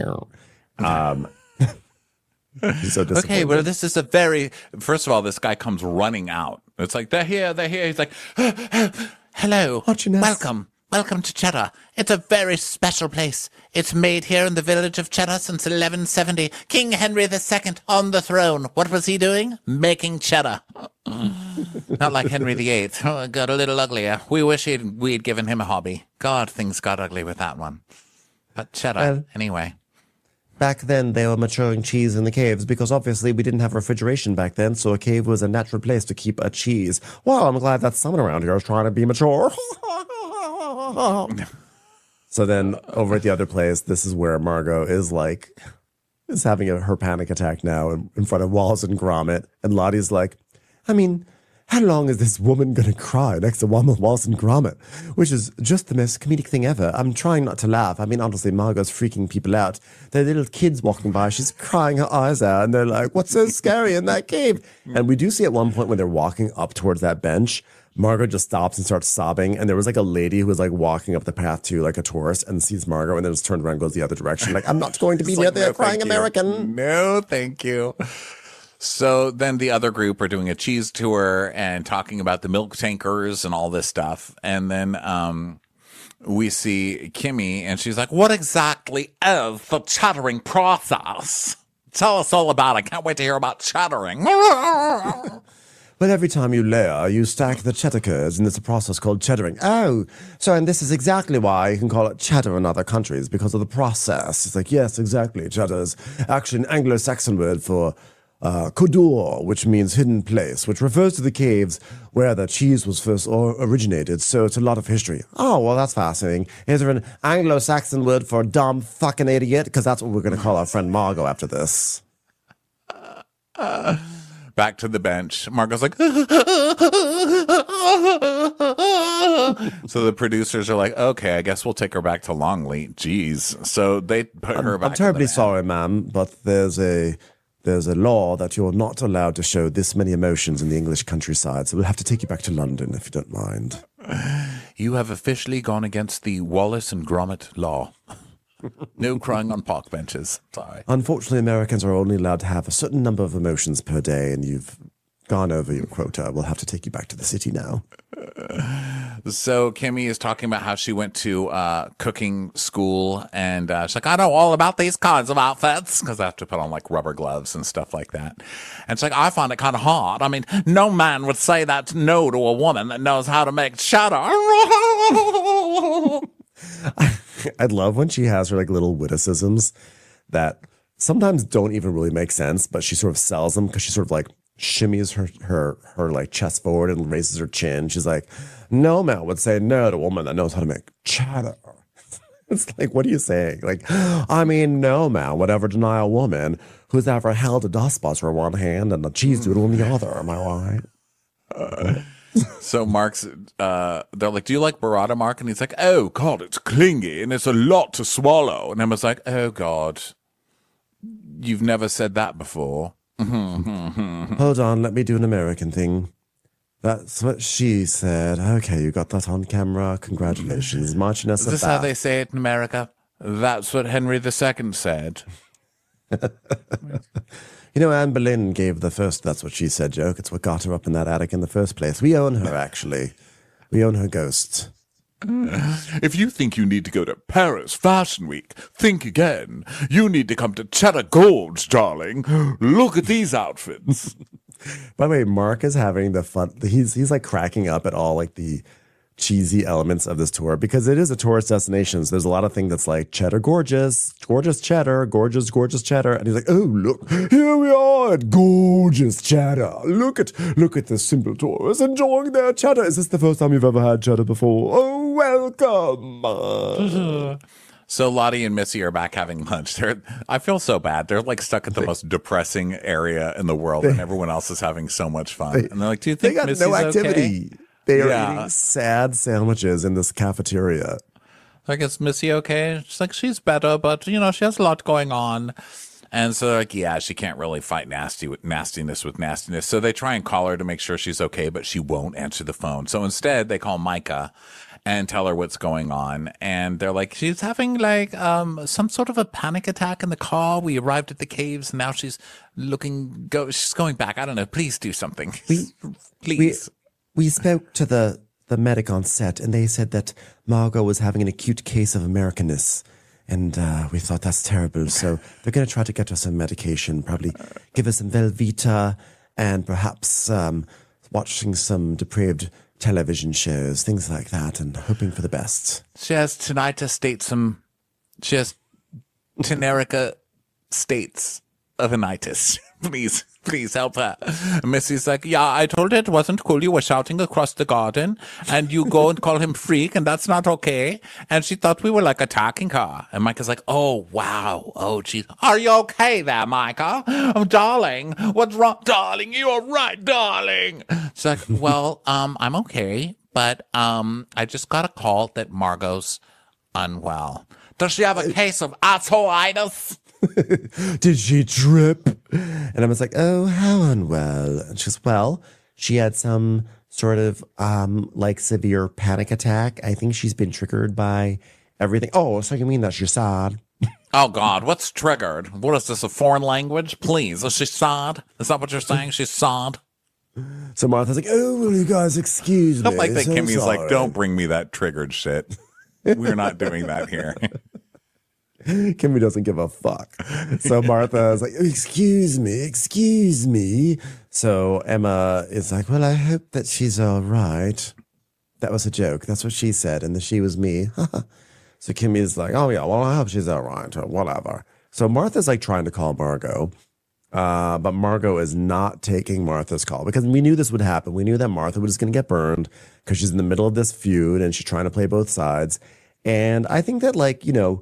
so disappointed. Okay, well, this is first of all, this guy comes running out. It's like, they're here. He's like, hello, welcome to Cheddar. It's a very special place. It's made here in the village of Cheddar since 1170. King Henry II on the throne. What was he doing? Making cheddar. Not like Henry VIII. Oh, it got a little uglier. We wish we'd given him a hobby. God, things got ugly with that one. But cheddar, anyway. Back then, they were maturing cheese in the caves because obviously we didn't have refrigeration back then, so a cave was a natural place to keep a cheese. Well, I'm glad that someone around here is trying to be mature. So then over at the other place, this is where Margot is having her panic attack now in front of Wallace and Gromit. And Lottie's like, I mean, how long is this woman going to cry next to Wallace and Gromit? Which is just the most comedic thing ever. I'm trying not to laugh. I mean, honestly, Margot's freaking people out. There are little kids walking by. She's crying her eyes out. And they're like, what's so scary in that cave? And we do see at one point when they're walking up towards that bench, Margot just stops and starts sobbing. And there was like a lady who was like walking up the path to like a tourist and sees Margot and then just turns around and goes the other direction. Like, I'm not going to be near the crying American. No, thank you. So then the other group are doing a cheese tour and talking about the milk tankers and all this stuff. And then we see Kimmy and she's like, what exactly is the chattering process? Tell us all about it. I can't wait to hear about chattering. But every time you layer, you stack the cheddar curds, and it's a process called cheddaring. Oh, so and this is exactly why you can call it cheddar in other countries, because of the process. It's like, yes, exactly. Cheddar's actually an Anglo-Saxon word for Codur, which means hidden place, which refers to the caves where the cheese was first originated. So it's a lot of history. Oh, well, that's fascinating. Is there an Anglo-Saxon word for dumb fucking idiot? Because that's what we're going to call our friend Margot after this. Back to the bench. Margot's like, so the producers are like, okay, I guess we'll take her back to Longleat. Jeez. So they put her back. I'm terribly sorry, ma'am, but there's a law that you're not allowed to show this many emotions in the English countryside. So we'll have to take you back to London if you don't mind. You have officially gone against the Wallace and Gromit law. No crying on park benches. Sorry. Unfortunately, Americans are only allowed to have a certain number of emotions per day, and you've gone over your quota. We'll have to take you back to the city now. So Kimmy is talking about how she went to cooking school, and she's like, I know all about these kinds of outfits, because I have to put on like rubber gloves and stuff like that. And she's like, I find it kind of hard. I mean, no man would say that no to a woman that knows how to make cheddar. I love when she has her like little witticisms that sometimes don't even really make sense, but she sort of sells them because she sort of like shimmies her like chest forward and raises her chin. She's like, no man would say no to a woman that knows how to make cheddar. It's like, what are you saying? Like, I mean, no man would ever deny a woman who's ever held a dustbuster in one hand and a cheese doodle in the other. Am I right? So Mark's, they're like, do you like burrata, Mark? And he's like, oh God, it's clingy and it's a lot to swallow. And Emma's like, oh God, you've never said that before. Hold on, let me do an American thing. That's what she said. Okay, you got that on camera. Congratulations. Marching us Is this how they say it in America? That's what Henry II said. You know, Anne Boleyn gave the first That's What She Said joke. It's what got her up in that attic in the first place. We own her, actually. We own her ghost. If you think you need to go to Paris Fashion Week, think again. You need to come to Cheddar Gorge, darling. Look at these outfits. By the way, Mark is having the fun. He's like cracking up at all like the cheesy elements of this tour because it is a tourist destination. So there's a lot of things that's like cheddar gorgeous, gorgeous cheddar, gorgeous, gorgeous cheddar. And he's like, oh, look, here we are at gorgeous cheddar. Look at the simple tourists enjoying their cheddar. Is this the first time you've ever had cheddar before? Oh, welcome. So Lottie and Missy are back having lunch. I feel so bad. They're like stuck at the most depressing area in the world, and everyone else is having so much fun. And they're like, "Do you think they got Missy's no activity? Okay?" They are eating sad sandwiches in this cafeteria. Like, is Missy okay? She's like, she's better, but she has a lot going on. And so they're like, yeah, she can't really fight nastiness with nastiness. So they try and call her to make sure she's okay, but she won't answer the phone. So instead, they call Micah and tell her what's going on. And they're like, she's having like some sort of a panic attack in the car. We arrived at the caves, and now she's she's going back. I don't know. Please do something. Please. We spoke to the medic on set, and they said that Margot was having an acute case of Americanness. And we thought that's terrible. So they're going to try to get her some medication, probably give her some Velveeta, and perhaps watching some depraved television shows, things like that, and hoping for the best. She has tinnitus she has Tenerica states of anitis. Please help her. Missy's like, yeah, I told her it wasn't cool. You were shouting across the garden, and you go and call him freak, and that's not okay. And she thought we were like attacking her. And Micah's like, oh, wow. Oh, geez. Are you okay there, Micah? Oh, darling. What's wrong? Darling, you're right, darling. She's like, well, I'm okay, but I just got a call that Margot's unwell. Does she have a case of arthritis? Did she trip? And I was like, oh, how unwell? And she goes, well, she had some sort of like severe panic attack. I think she's been triggered by everything. Oh, so you mean that she's sad? Oh, God, what's triggered? What is this, a foreign language? Please, is she sad? Is that what you're saying? She's sad? So Martha's like, oh, will you guys excuse me? I don't like that so Kimmy's sorry. like, don't bring me that triggered shit. We're not doing that here. Kimmy doesn't give a fuck. So Martha is like, excuse me. So Emma is like, well, I hope that she's all right. That was a joke. That's what she said. And the she was me. So Kimmy's like, oh, yeah, well, I hope she's all right or whatever. So Martha's like trying to call Margot. But Margot is not taking Martha's call because we knew this would happen. We knew that Martha was going to get burned because she's in the middle of this feud and she's trying to play both sides. And I think that, like,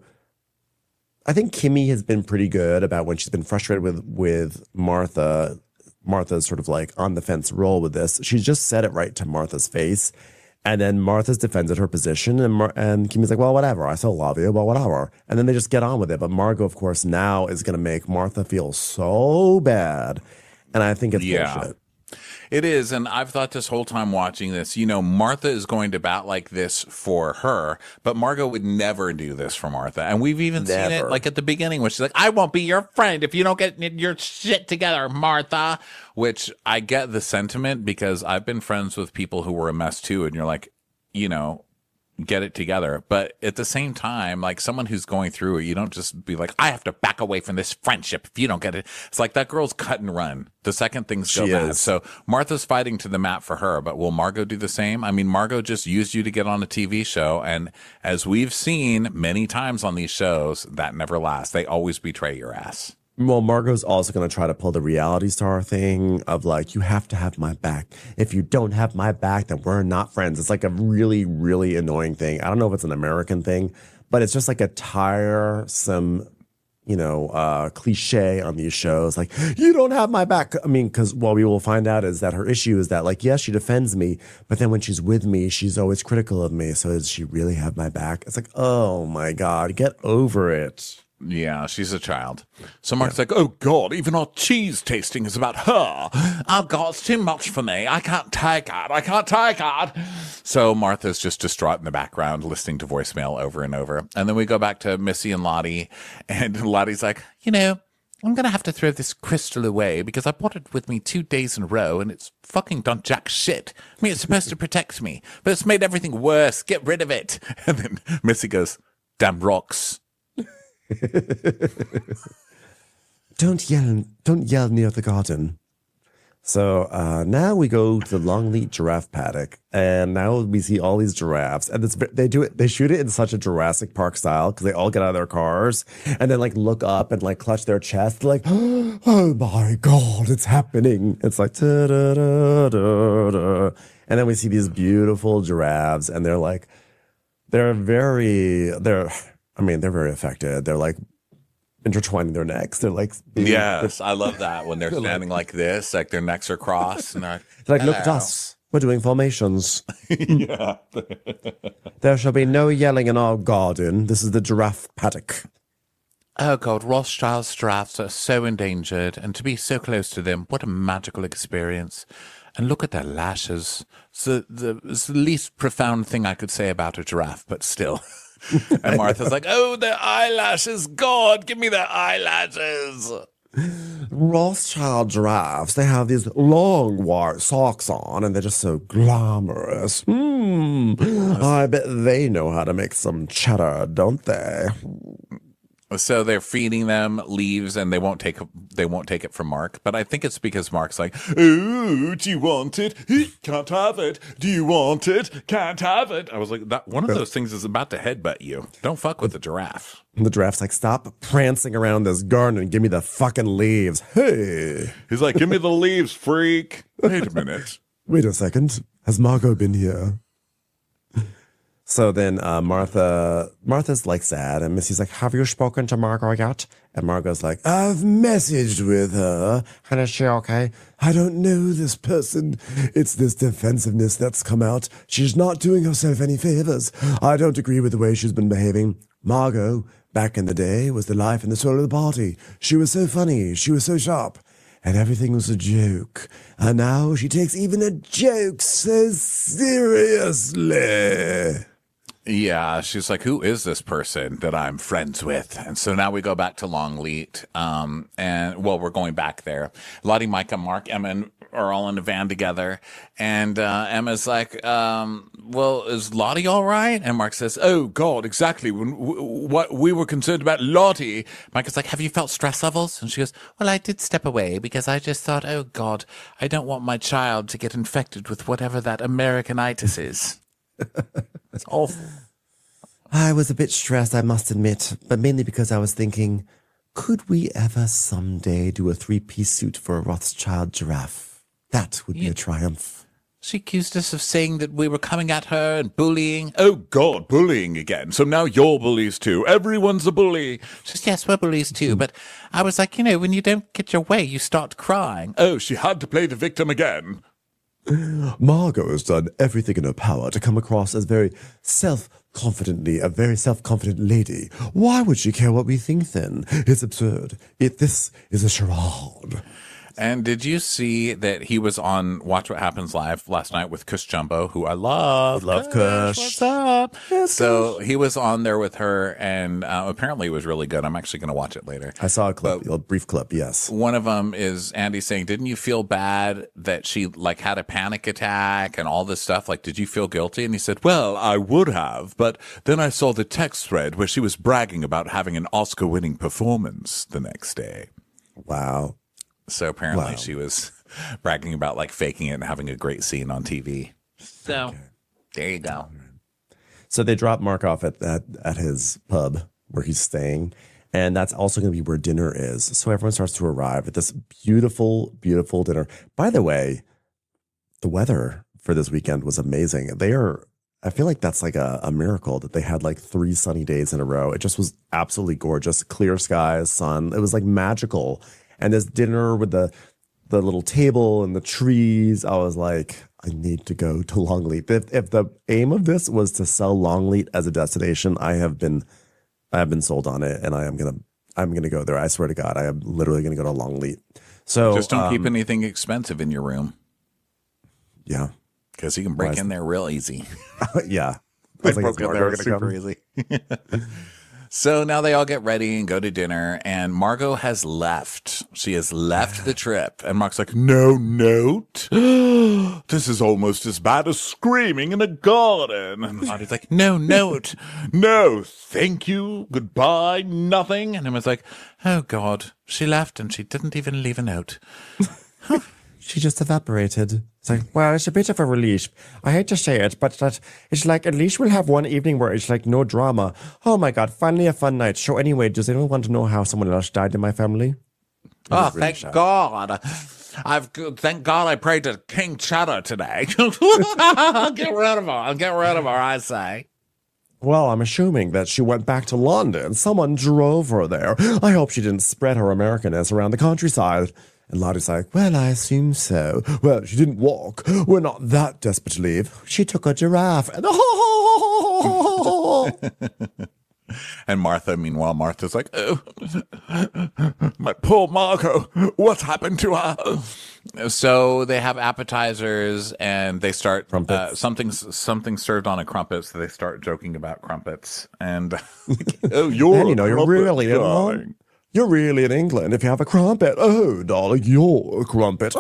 I think Kimmy has been pretty good about when she's been frustrated with Martha. Martha's sort of like on the fence role with this. She's just said it right to Martha's face. And then Martha's defended her position. And Kimmy's like, well, whatever. I still love you, but whatever. And then they just get on with it. But Margot, of course, now is going to make Martha feel so bad. And I think it's bullshit. It is, and I've thought this whole time watching this, Martha is going to bat like this for her, but Margot would never do this for Martha. And we've even seen it like at the beginning when she's like, I won't be your friend if you don't get your shit together, Martha. Which I get the sentiment because I've been friends with people who were a mess too, and you're like, get it together. But at the same time, like someone who's going through it, you don't just be like, I have to back away from this friendship if you don't get it. It's like that girl's cut and run the second things go bad. So Martha's fighting to the mat for her, but will Margot do the same? I mean, Margot just used you to get on a TV show. And as we've seen many times on these shows, that never lasts. They always betray your ass. Well, Margot's also going to try to pull the reality star thing of like, you have to have my back. If you don't have my back, then we're not friends. It's like a really, really annoying thing. I don't know if it's an American thing, but it's just like a tiresome, cliche on these shows. Like, you don't have my back. I mean, because what we will find out is that her issue is that, like, yes, she defends me, but then when she's with me, she's always critical of me. So does she really have my back? It's like, oh my God, get over it. Yeah, she's a child. So Mark's like, oh, God, even our cheese tasting is about her. Oh, God, it's too much for me. I can't take it. So Martha's just distraught in the background, listening to voicemail over and over. And then we go back to Missy and Lottie. And Lottie's like, I'm going to have to throw this crystal away because I bought it with me 2 days in a row and it's fucking done jack shit. I mean, it's supposed to protect me, but it's made everything worse. Get rid of it. And then Missy goes, damn rocks. Don't yell near the garden. So now we go to the Longleat giraffe paddock, and now we see all these giraffes, and they shoot it in such a Jurassic Park style because they all get out of their cars and then like look up and like clutch their chest, like, oh my God, it's happening. It's like da, da, da, da, da. And then we see these beautiful giraffes, and they're very affected. They're like intertwining their necks. They're like, yes, I love that when they're standing like this, like their necks are crossed, and they're like, look at us. We're doing formations. Yeah. There shall be no yelling in our garden. This is the giraffe paddock. Oh God, Rothschild's giraffes are so endangered, and to be so close to them, what a magical experience. And look at their lashes. It's the least profound thing I could say about a giraffe, but still. And Martha's like, oh, their eyelashes. God, give me their eyelashes. Rothschild giraffes, they have these long white socks on, and they're just so glamorous. I bet they know how to make some cheddar, don't they? So they're feeding them leaves, and they won't take it from Mark. But I think it's because Mark's like, "Ooh, do you want it? Can't have it. Do you want it? Can't have it." I was like, "That one of those things is about to headbutt you. Don't fuck with the giraffe." And the giraffe's like, "Stop prancing around this garden and give me the fucking leaves." Hey, he's like, "Give me the leaves, freak." Wait a minute. Wait a second. Has Margot been here? So then Martha's like sad, and Missy's like, have you spoken to Margot yet? And Margot's like, I've messaged with her. And is she okay? I don't know this person. It's this defensiveness that's come out. She's not doing herself any favors. I don't agree with the way she's been behaving. Margot, back in the day, was the life and the soul of the party. She was so funny. She was so sharp. And everything was a joke. And now she takes even a joke so seriously. Yeah, she's like, who is this person that I'm friends with? And so now we go back to Longleat. We're going back there. Lottie, Micah, Mark, Emma are all in a van together. And Emma's like, well, is Lottie all right? And Mark says, oh, God, exactly. What we were concerned about Lottie. Micah's like, have you felt stress levels? And she goes, well, I did step away because I just thought, oh, God, I don't want my child to get infected with whatever that Americanitis is. It's awful. I was a bit stressed, I must admit, but mainly because I was thinking, could we ever someday do a 3-piece suit for a Rothschild giraffe? That would be a triumph. She accused us of saying that we were coming at her and bullying. Oh, God, bullying again. So now you're bullies too. Everyone's a bully. She says, yes, we're bullies too. But I was like, when you don't get your way, you start crying. Oh, she had to play the victim again. Margot has done everything in her power to come across as a very self-confident lady. Why would she care what we think then? It's absurd. This is a charade. And did you see that he was on Watch What Happens Live last night with Kush Jumbo, who I love? Love Kush. What's up? So he was on there with her, and apparently it was really good. I'm actually going to watch it later. I saw a clip, a brief clip, yes. One of them is Andy saying, didn't you feel bad that she like had a panic attack and all this stuff? Like, did you feel guilty? And he said, well, I would have, but then I saw the text thread where she was bragging about having an Oscar-winning performance the next day. Wow. So apparently she was bragging about like faking it and having a great scene on TV. So there you go. So they drop Mark off at his pub where he's staying. And that's also going to be where dinner is. So everyone starts to arrive at this beautiful, beautiful dinner. By the way, the weather for this weekend was amazing. I feel like that's like a miracle that they had like 3 sunny days in a row. It just was absolutely gorgeous. Clear skies, sun. It was like magical. And this dinner with the little table and the trees, I was like, I need to go to Longleat. If the aim of this was to sell Longleat as a destination, I have been sold on it, and I'm gonna go there. I swear to God, I am literally gonna go to Longleat. So just don't keep anything expensive in your room. Yeah, because you can break in there real easy. Yeah, I broke in there super easy. So now they all get ready and go to dinner, and Margot has left. She has left the trip. And Mark's like, no note? This is almost as bad as screaming in a garden. And Audrey's like, no note. No, thank you, goodbye, nothing. And Emma's like, oh, God, she left and she didn't even leave a note. She just evaporated. It's like, well, it's a bit of a relief. I hate to say it, but that it's like at least we'll have one evening where it's like no drama. Oh my God, finally a fun night. So anyway, does anyone want to know how someone else died in my family? Oh, thank God. Thank God I prayed to King Cheddar today. Get rid of her. Get rid of her, I say. Well, I'm assuming that she went back to London. Someone drove her there. I hope she didn't spread her Americanness around the countryside. And Lottie's like, well, I assume so. Well, she didn't walk. We're not that desperate to leave. She took a giraffe. And Martha, meanwhile, Martha's like, oh, my poor Margot, what's happened to her? So they have appetizers and they start something served on a crumpet. So they start joking about crumpets. And oh, you're really in England. You're really in England if you have a crumpet. Oh, darling, you're a crumpet.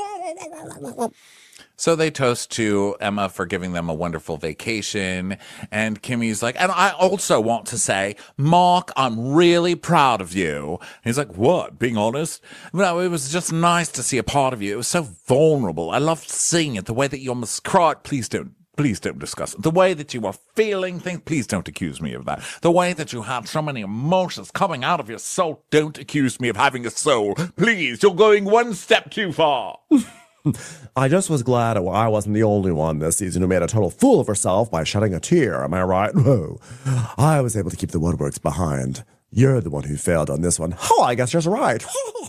So they toast to Emma for giving them a wonderful vacation. And Kimmy's like, and I also want to say, Mark, I'm really proud of you. And he's like, what? Being honest? No, it was just nice to see a part of you. It was so vulnerable. I loved seeing it. The way that you almost cried. Please don't discuss it. The way that you were feeling things, please don't accuse me of that. The way that you had so many emotions coming out of your soul, don't accuse me of having a soul. Please, you're going one step too far. I just was glad I wasn't the only one this season who made a total fool of herself by shedding a tear. Am I right? Whoa. I was able to keep the woodworks behind. You're the one who failed on this one. Oh, I guess you're right.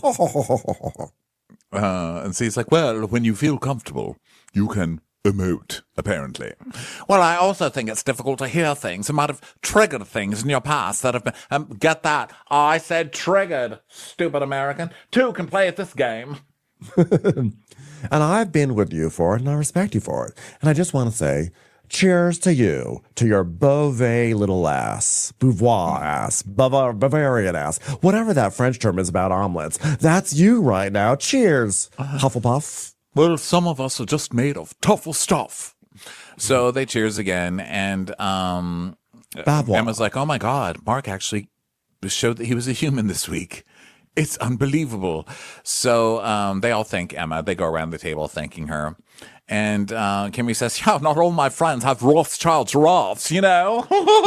And so he's like, well, when you feel comfortable, you can emote, apparently. Well, I also think it's difficult to hear things. It might have triggered things in your past that have been... get that. I said triggered, stupid American. 2 can play at this game. And I've been with you for it, and I respect you for it. And I just want to say, cheers to you, to your Beauvais little ass, Beauvoir ass, Bavarian ass, whatever that French term is about omelets. That's you right now. Cheers, Hufflepuff. Well, some of us are just made of tougher stuff. So they cheers again, and Emma's like, oh my God, Mark actually showed that he was a human this week. It's unbelievable. So they all thank Emma. They go around the table thanking her. And Kimmy says, yeah, not all my friends have Rothschild giraffes, you know?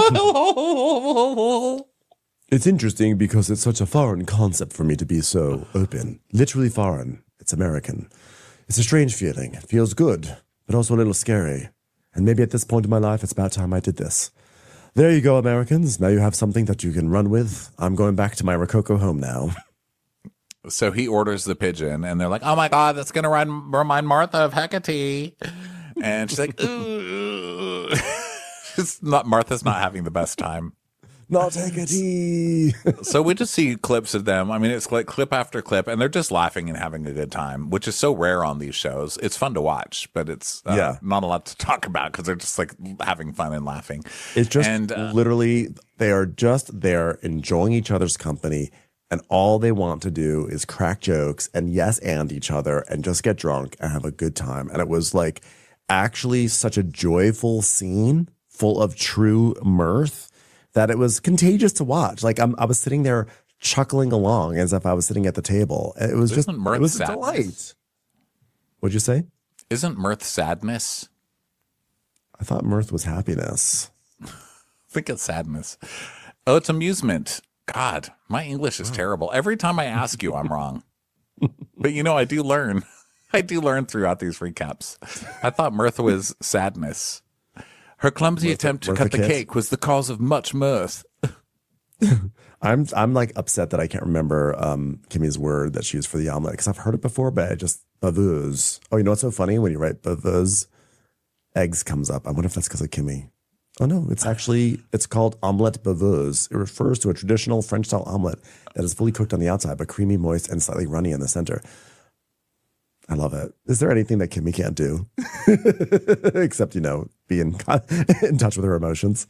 It's interesting because it's such a foreign concept for me to be so open. Literally foreign. It's American. It's a strange feeling. It feels good, but also a little scary. And maybe at this point in my life, it's about time I did this. There you go, Americans. Now you have something that you can run with. I'm going back to my Rococo home now. So he orders the pigeon, and they're like, oh my God, that's going to remind Martha of Hecate. And she's like, ooh. Martha's not having the best time. Not take a tea. So we just see clips of them. I mean, it's like clip after clip, and they're just laughing and having a good time, which is so rare on these shows. It's fun to watch, but it's not a lot to talk about because they're just like having fun and laughing. It's just literally, they are just there enjoying each other's company, and all they want to do is crack jokes and and each other and just get drunk and have a good time. And it was like actually such a joyful scene full of true mirth that it was contagious to watch. Like I was sitting there chuckling along as if I was sitting at the table. It was Isn't mirth it was a sadness? delight. What'd you say? Isn't mirth sadness? I thought mirth was happiness. I think it's sadness. Oh, it's amusement. God, my English is terrible. Every time I ask you, I'm wrong. But I do learn. I do learn throughout these recaps. I thought mirth was sadness. Her clumsy attempt to cut the cake was the cause of much mirth. I'm like upset that I can't remember Kimmy's word that she used for the omelet because I've heard it before, but I just bavuse. Oh, you know what's so funny when you write bavuse? Eggs comes up. I wonder if that's because of Kimmy. Oh no, it's called omelette bavuse. It refers to a traditional French style omelet that is fully cooked on the outside but creamy, moist, and slightly runny in the center. I love it. Is there anything that Kimmy can't do? Except, be in touch with her emotions.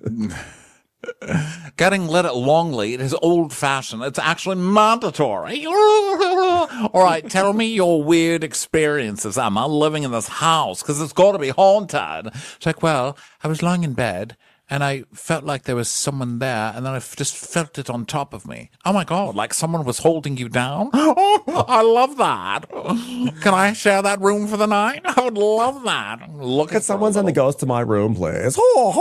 Getting lit at Longley is old-fashioned. It's actually mandatory. All right, tell me your weird experiences, Emma, living in this house, because it's got to be haunted. It's like, well, I was lying in bed, and I felt like there was someone there, and then I just felt it on top of me. Oh, my God, like someone was holding you down? Oh, I love that. Can I share that room for the night? I would love that. Look at someone's in the ghost to my room, please.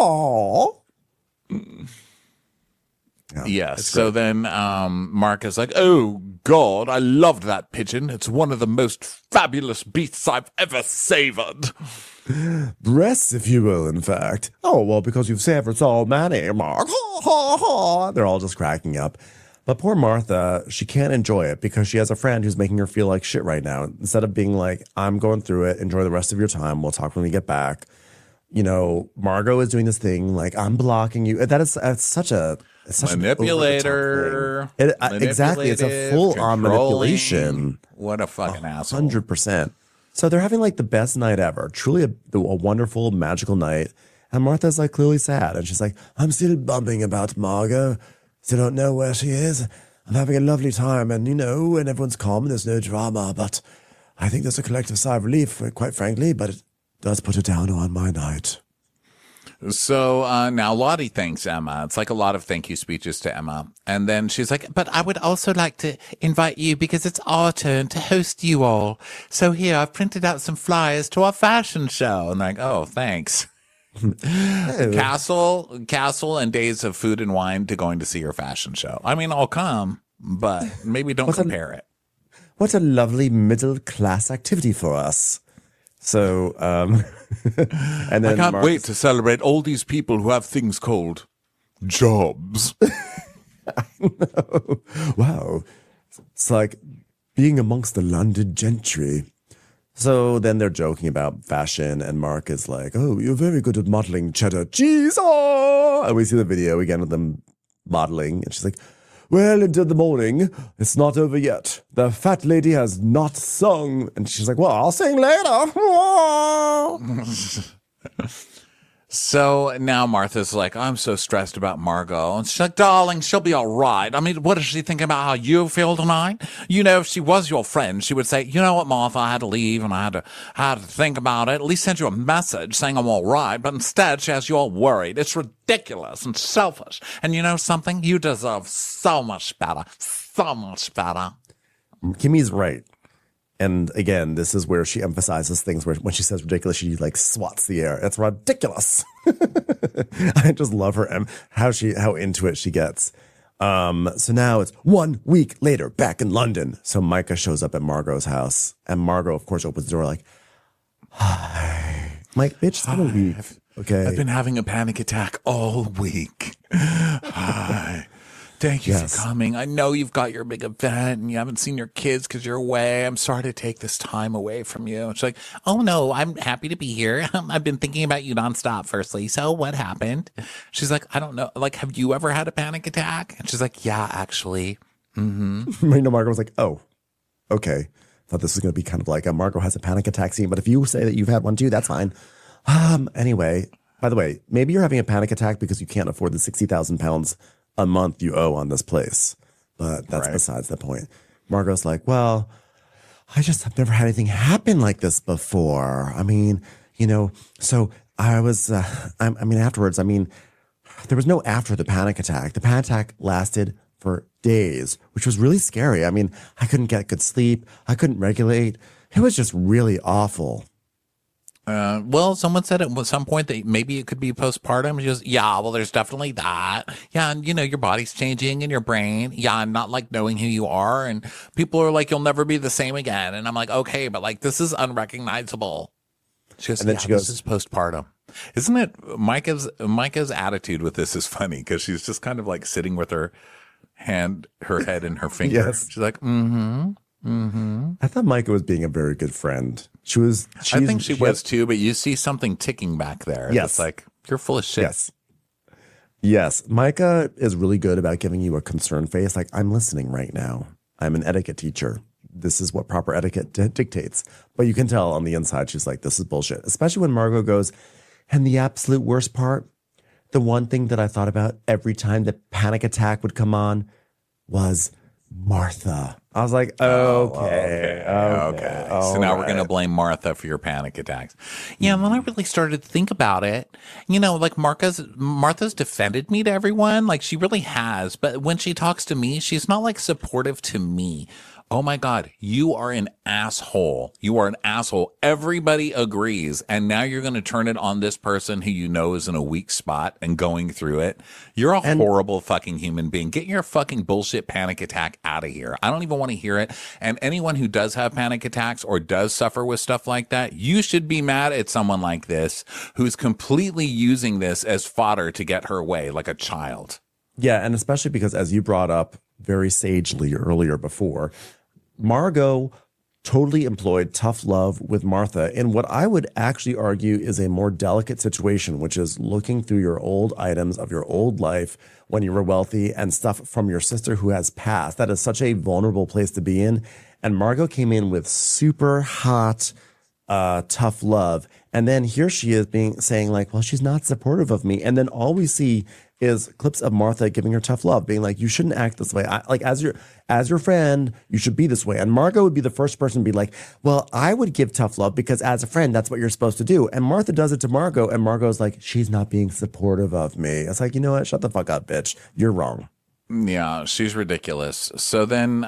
Yeah, yes. So then Mark is like, oh, God, I loved that pigeon. It's one of the most fabulous beasts I've ever savored. Breasts, if you will, in fact. Oh, well, because you've savored so many, Mark. They're all just cracking up. But poor Martha, she can't enjoy it because she has a friend who's making her feel like shit right now. Instead of being like, I'm going through it, enjoy the rest of your time, we'll talk when we get back. Margot is doing this thing like, I'm blocking you. That's such a manipulator. Exactly. It's a full-on manipulation. What a fucking asshole. 100%. So they're having like the best night ever. Truly a wonderful, magical night. And Martha's like clearly sad. And she's like, I'm still bumming about Margot. Still don't know where she is. I'm having a lovely time. And, and everyone's calm and there's no drama. But I think there's a collective sigh of relief, quite frankly. But it does put a down on my night. So now Lottie thanks Emma. It's like a lot of thank you speeches to Emma. And then she's like, but I would also like to invite you because it's our turn to host you all. So here, I've printed out some flyers to our fashion show. And like, oh, thanks. Castle and Days of Food and Wine to going to see her fashion show. I mean, I'll come, but maybe don't compare it. What a lovely middle class activity for us. So, and then I can't wait to celebrate all these people who have things called jobs. I know. Wow. It's like being amongst the London gentry. So then they're joking about fashion, and Mark is like, oh, you're very good at modeling cheddar cheese. Oh! And we see the video again of them modeling, and she's like, well, into the morning, it's not over yet. The fat lady has not sung. And she's like, well, I'll sing later. So now Martha's like, I'm so stressed about Margot. And she's like, darling, she'll be all right. I mean, what is she thinking about how you feel tonight? If she was your friend, she would say, you know what, Martha, I had to leave and I had to think about it. At least send you a message saying I'm all right. But instead, she has you all worried. It's ridiculous and selfish. And you know something? You deserve so much better. So much better. Kimmy's right. And again, this is where she emphasizes things where when she says ridiculous, she like swats the air. It's ridiculous. I just love her how into it she gets. So now it's 1 week later back in London. So Micah shows up at Margot's house, and Margot, of course, opens the door like, hi. Mike, bitch, it's been a week. Okay. I've been having a panic attack all week. Hi. Thank you Yes. for coming. I know you've got your big event and you haven't seen your kids because you're away. I'm sorry to take this time away from you. She's like, oh no, I'm happy to be here. I've been thinking about you nonstop, firstly. So what happened? She's like, I don't know. Like, have you ever had a panic attack? And she's like, yeah, actually. Margot was like, oh, okay. Thought this was going to be kind of like a Margot has a panic attack scene, but if you say that you've had one too, that's fine. Anyway, by the way, maybe you're having a panic attack because you can't afford the 60,000 pounds a month you owe on this place. But that's besides the point. Margot's like, well, I've never had anything happen like this before. I mean, so I was, afterwards, there was no after the panic attack. The panic attack lasted for days, which was really scary. I mean, I couldn't get good sleep. I couldn't regulate. It was just really awful. Well, someone said at some point that maybe it could be postpartum. She goes, yeah, well, there's definitely that. Yeah. And your body's changing and your brain. Yeah. And not like knowing who you are. And people are like, you'll never be the same again. And I'm like, okay, but like, this is unrecognizable. She goes, and then she goes, this is postpartum. Isn't it? Micah's attitude with this is funny because she's just kind of like sitting with her head in her finger. Yes. She's like, I thought Micah was being a very good friend. I think she was too, but you see something ticking back there. Yes. It's like, you're full of shit. Yes. Micah is really good about giving you a concerned face. Like, I'm listening right now. I'm an etiquette teacher. This is what proper etiquette dictates. But you can tell on the inside, she's like, this is bullshit. Especially when Margot goes, and the absolute worst part, the one thing that I thought about every time the panic attack would come on was Martha. I was like, okay. So now we're going to blame Martha for your panic attacks. Yeah, and then I really started to think about it. Like Martha's defended me to everyone. Like she really has. But when she talks to me, she's not like supportive to me. Oh my God, you are an asshole. You are an asshole. Everybody agrees. And now you're going to turn it on this person who you know is in a weak spot and going through it. You're a horrible fucking human being. Get your fucking bullshit panic attack out of here. I don't even want to hear it. And anyone who does have panic attacks or does suffer with stuff like that, you should be mad at someone like this who's completely using this as fodder to get her way like a child. Yeah, and especially because as you brought up very sagely earlier before, Margot totally employed tough love with Martha in what I would actually argue is a more delicate situation, which is looking through your old items of your old life when you were wealthy and stuff from your sister who has passed. That is such a vulnerable place to be in. And Margot came in with super hot, tough love. And then here she is saying like, well, she's not supportive of me. And then all we see is clips of Martha giving her tough love, being like, you shouldn't act this way. As your friend, you should be this way. And Margot would be the first person to be like, well, I would give tough love because as a friend, that's what you're supposed to do. And Martha does it to Margot, and Margot's like, she's not being supportive of me. It's like, you know what? Shut the fuck up, bitch. You're wrong. Yeah, she's ridiculous. So then,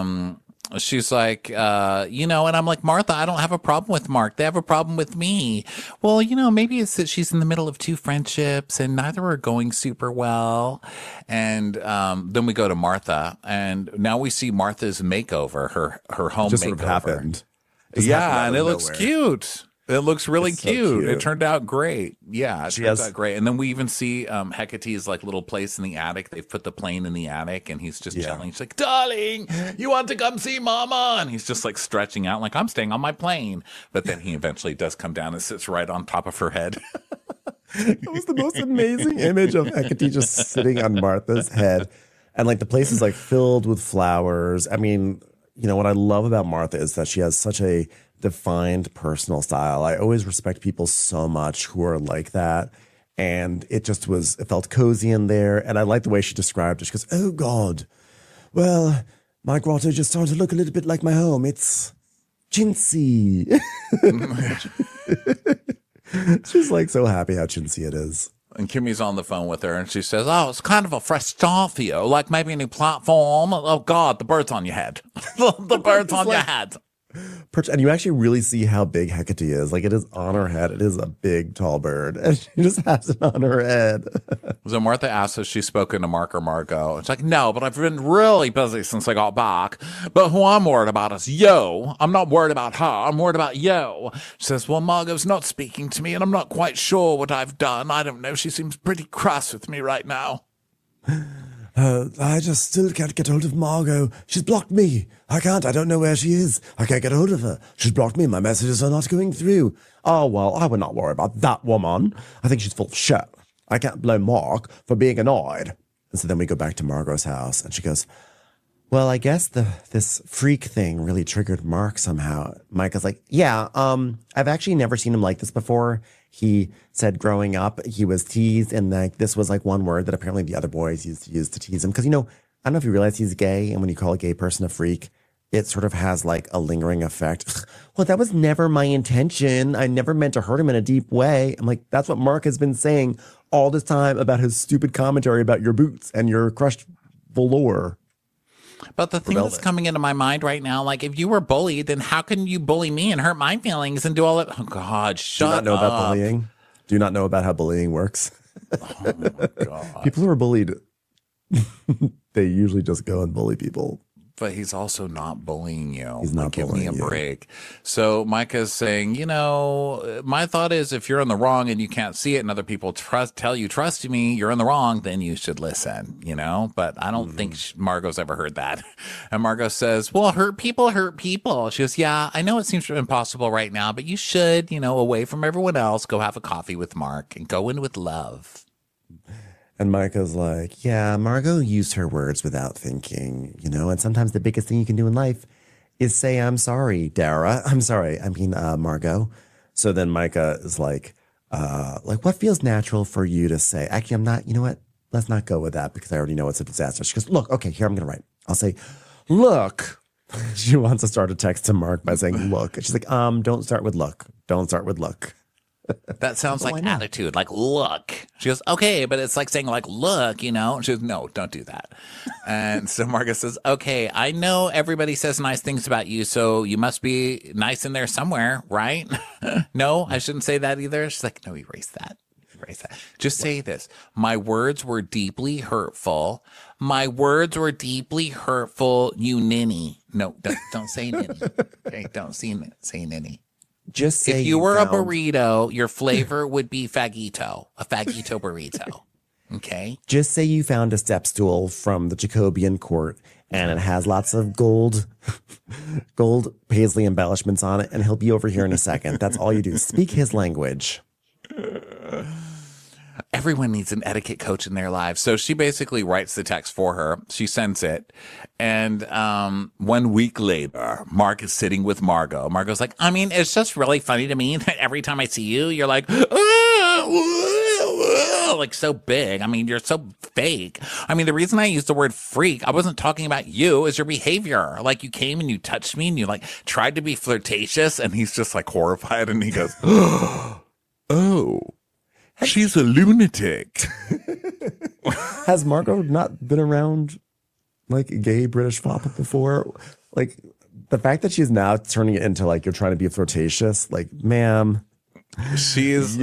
she's like, and I'm like, Martha, I don't have a problem with Mark. They have a problem with me. Well, maybe it's that she's in the middle of two friendships and neither are going super well. And then we go to Martha, and now we see Martha's makeover, her home Just makeover. sort of happened. And it looks cute. It looks really cute. It turned out great. Yeah, it turned out great. And then we even see Hecate's like little place in the attic. They've put the plane in the attic and he's just chilling. She's like, darling, you want to come see mama? And he's just like stretching out like, I'm staying on my plane. But then he eventually does come down and sits right on top of her head. It was the most amazing image of Hecate just sitting on Martha's head. And like the place is like filled with flowers. I mean, what I love about Martha is that she has such a defined personal style. I always respect people so much who are like that. And it felt cozy in there. And I like the way she described it. She goes, oh God, well, my grotto just started to look a little bit like my home. It's chintzy. She's like so happy how chintzy it is. And Kimmy's on the phone with her and she says, oh, it's kind of a fresh start for you. Like maybe a new platform. Oh God, the bird's on your head. the bird's on your head. And you actually really see how big Hecate is. Like it is on her head. It is a big, tall bird. And she just has it on her head. So Martha asks if she's spoken to Mark or Margot. It's like, no, but I've been really busy since I got back. But who I'm worried about is you. I'm not worried about her. I'm worried about you. She says, well, Margot's not speaking to me and I'm not quite sure what I've done. I don't know. She seems pretty cross with me right now. I just still can't get hold of Margot. She's blocked me. I don't know where she is. I can't get hold of her. She's blocked me. My messages are not going through. Oh, well, I would not worry about that woman. I think she's full of shit. I can't blame Mark for being annoyed. And so then we go back to Margot's house, and she goes, well, I guess this freak thing really triggered Mark somehow. Micah's like, yeah, I've actually never seen him like this before. He said growing up, he was teased, and like this was like one word that apparently the other boys used to use to tease him. Because, I don't know if you realize he's gay, and when you call a gay person a freak, it sort of has like a lingering effect. Well, that was never my intention. I never meant to hurt him in a deep way. I'm like, that's what Mark has been saying all this time about his stupid commentary about your boots and your crushed velour. But the thing that's coming into my mind right now, like if you were bullied, then how can you bully me and hurt my feelings and do all that? Oh God, shut up. Do you not know about bullying? Do you not know about how bullying works? Oh my God. People who are bullied, they usually just go and bully people. But he's also not bullying you. He's not Give bullying me a you. break. So Micah's saying, my thought is if you're in the wrong and you can't see it and other people tell you, trust me, you're in the wrong, then you should listen, But I don't think Margot's ever heard that. And Margot says, well, hurt people hurt people. She goes, yeah, I know it seems impossible right now, but you should, away from everyone else, go have a coffee with Mark and go in with love. And Micah's like, yeah, Margot used her words without thinking, and sometimes the biggest thing you can do in life is say, I'm sorry, Dara. I'm sorry. Margot. So then Micah is like, what feels natural for you to say? Actually, I'm not, let's not go with that because I already know it's a disaster. She goes, look, okay, here I'm going to write. I'll say, look. She wants to start a text to Mark by saying, look. She's like, don't start with look. Don't start with look. That sounds like attitude, like look. She goes, okay, but it's like saying like look, She goes, no, don't do that. And so Margot says, okay, I know everybody says nice things about you, so you must be nice in there somewhere, right? No, I shouldn't say that either. She's like, no, erase that. Erase that. Just say this. My words were deeply hurtful. My words were deeply hurtful, you ninny. No, don't say ninny. Okay, don't say ninny. Just say if you were a burrito, your flavor would be faguito, a faguito burrito. Okay. Just say you found a step stool from the Jacobean court and it has lots of gold paisley embellishments on it, and he'll be over here in a second. That's all you do. Speak his language. Everyone needs an etiquette coach in their lives. So she basically writes the text for her. She sends it. And 1 week later, Mark is sitting with Margot. Margot's like, it's just really funny to me that every time I see you, you're like, like so big. You're so fake. The reason I used the word freak, I wasn't talking about you, is your behavior. Like you came and you touched me and you like tried to be flirtatious. And he's just like horrified. And he goes, oh. She's a lunatic. Has Margot not been around like gay British pop before? Like the fact that she's now turning it into like you're trying to be flirtatious, like, ma'am, she's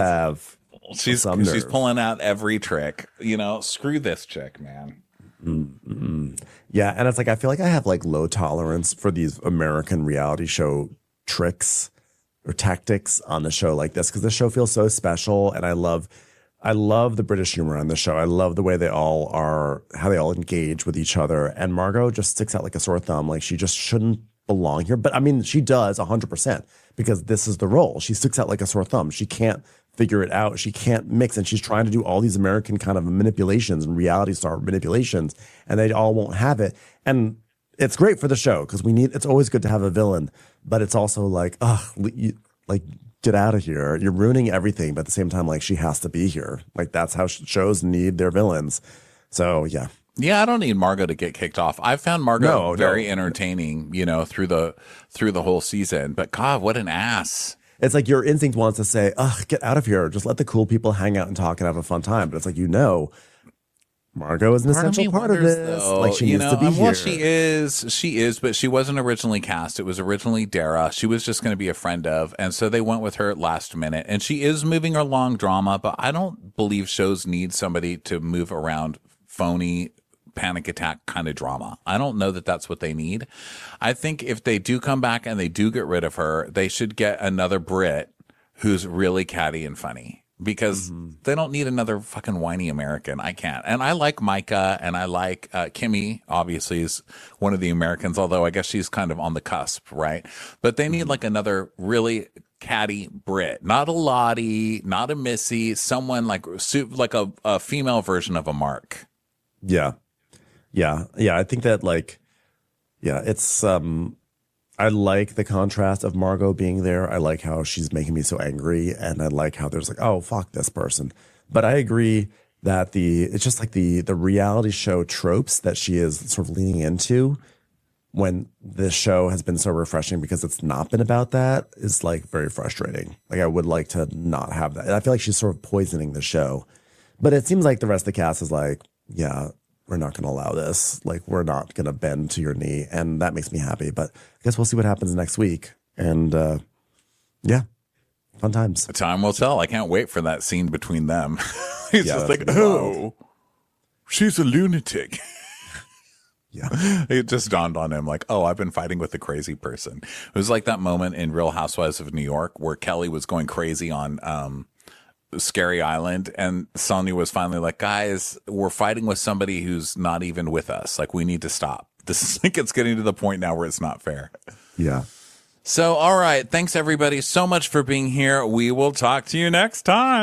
pulling out every trick. Screw this chick, man. Mm-hmm. Yeah, and it's like I feel like I have like low tolerance for these American reality show tricks or tactics on the show like this because the show feels so special, and I love the British humor on the show. I love the way how they all engage with each other, and Margot just sticks out like a sore thumb. Like she just shouldn't belong here, but she does 100% because this is the role. She sticks out like a sore thumb. She can't figure it out. She can't mix, and she's trying to do all these American kind of manipulations and reality star manipulations, and they all won't have it. And it's great for the show because it's always good to have a villain, but it's also like, get out of here. You're ruining everything. But at the same time, like she has to be here. Like that's how shows need their villains. So yeah. Yeah, I don't need Margot to get kicked off. I found Margot very entertaining, through the whole season. But God, what an ass. It's like your instinct wants to say, get out of here. Just let the cool people hang out and talk and have a fun time. But it's like, Margot is an essential part of this. Though, like she needs to be here. Well, she is, but she wasn't originally cast. It was originally Dara. She was just going to be a friend of, and so they went with her last minute. And she is moving along drama, but I don't believe shows need somebody to move around phony panic attack kind of drama. I don't know that that's what they need. I think if they do come back and they do get rid of her, they should get another Brit who's really catty and funny. because they don't need another fucking whiny American. I can't. And I like Micah, and I like Kimmy, obviously, is one of the Americans, although I guess she's kind of on the cusp, right? But they need like another really catty Brit, not a Lottie, not a Missy, someone like a female version of a Mark. Yeah. I think that it's I like the contrast of Margot being there. I like how she's making me so angry, and I like how there's like, oh, fuck this person. But I agree that it's just like the reality show tropes that she is sort of leaning into when this show has been so refreshing because it's not been about that is like very frustrating. Like I would like to not have that. And I feel like she's sort of poisoning the show. But it seems like the rest of the cast is like, yeah, we're not going to allow this. Like, we're not going to bend to your knee. And that makes me happy. But I guess we'll see what happens next week. And yeah, fun times. Time will tell. I can't wait for that scene between them. He's just like, wild. she's a lunatic. Yeah. It just dawned on him like, oh, I've been fighting with a crazy person. It was like that moment in Real Housewives of New York where Kelly was going crazy on Scary Island, and Sonia was finally like, guys, we're fighting with somebody who's not even with us. Like, we need to stop. This is like, it's getting to the point now where it's not fair. Yeah. So, all right. Thanks, everybody, so much for being here. We will talk to you next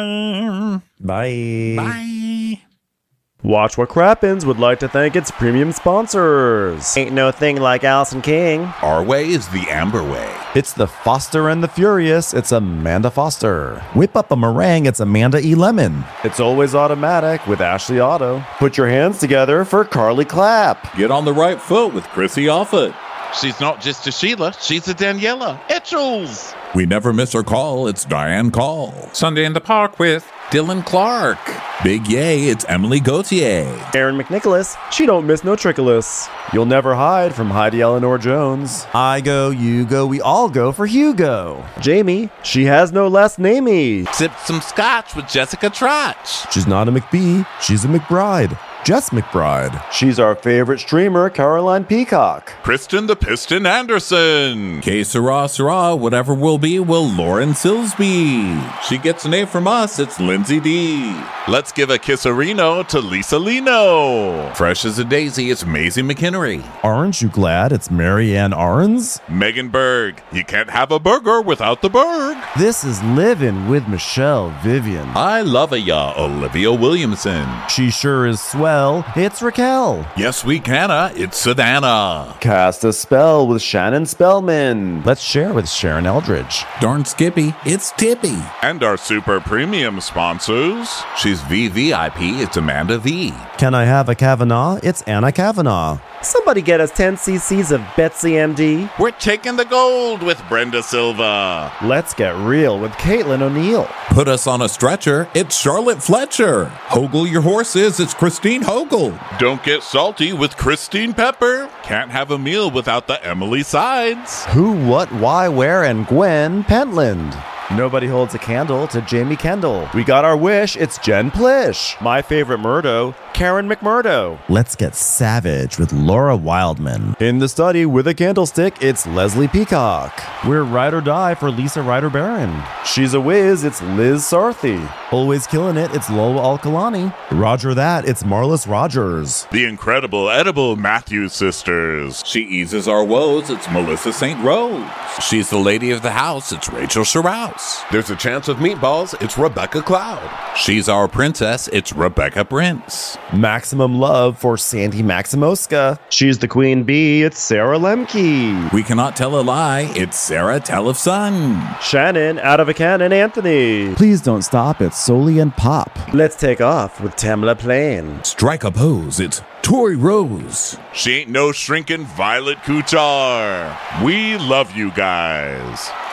time. Bye. Bye. Watch What Crappens would like to thank its premium sponsors. Ain't no thing like Allison King. Our way is the Amber way. It's the Foster and the Furious. It's Amanda Foster. Whip up a meringue. It's Amanda E. Lemon. It's Always Automatic with Ashley Otto. Put your hands together for Carly Clapp. Get on the right foot with Chrissy Offit. She's not just a Sheila, she's a Daniela Etchells. We never miss her call. It's Diane Call. Sunday in the Park with Dylan Clark. Big yay, it's Emily Gauthier. Aaron McNicholas. She don't miss no trickolas. You'll never hide from Heidi Eleanor Jones. I go, you go, we all go for Hugo. Jamie. She has no last namey. Sip some scotch with Jessica Trotch. She's not a McBee. She's a McBride. Jess McBride. She's our favorite streamer, Caroline Peacock. Kristen the Piston Anderson. Que sera, sera, whatever will be, will Lauren Silsby. She gets an A from us, it's Lindsay D. Let's give a kisserino to Lisa Lino. Fresh as a daisy, it's Maisie McHenry. Aren't you glad it's Marianne Arns? Megan Berg. You can't have a burger without the Berg. This is Livin' with Michelle Vivian. I love ya, Olivia Williamson. She sure is swell. It's Raquel. Yes, we canna, it's Savannah. Cast a spell with Shannon Spellman. Let's share with Sharon Eldridge. Darn Skippy, it's Tippy. And our super premium sponsors. She's VVIP, it's Amanda V. Can I have a Kavanaugh? It's Anna Kavanaugh. Somebody get us 10 cc's of Betsy MD. We're taking the gold with Brenda Silva. Let's get real with Caitlin O'Neill. Put us on a stretcher, it's Charlotte Fletcher. Hoggle your horses, it's Christine Hoggle. Don't get salty with Christine Pepper. Can't have a meal without the Emily Sides. Who, what, why, where, and Gwen Pentland. Nobody holds a candle to Jamie Kendall. We got our wish, it's Jen Plish. My favorite Murdo, Karen McMurdo. Let's get savage with Laura Wildman. In the study with a candlestick, it's Leslie Peacock. We're ride or die for Lisa Ryder Barron. She's a whiz, it's Liz Sarthy. Always killing it, it's Lola Alkalani. Roger that, it's Marlis Rogers. The incredible edible Matthews sisters. She eases our woes, it's Melissa St. Rose. She's the lady of the house, it's Rachel Sherrouse. There's a chance of meatballs, it's Rebecca Cloud. She's our princess, it's Rebecca Prince. Maximum love for Sandy Maximoska. She's the queen bee, it's Sarah Lemke. We cannot tell a lie, it's Sarah Telefson. Shannon out of a cannon Anthony. Please don't stop, it's Soli and Pop. Let's take off with Tamla Plain. Strike a pose, it's Tori Rose. She ain't no shrinking Violet Couture. We love you guys.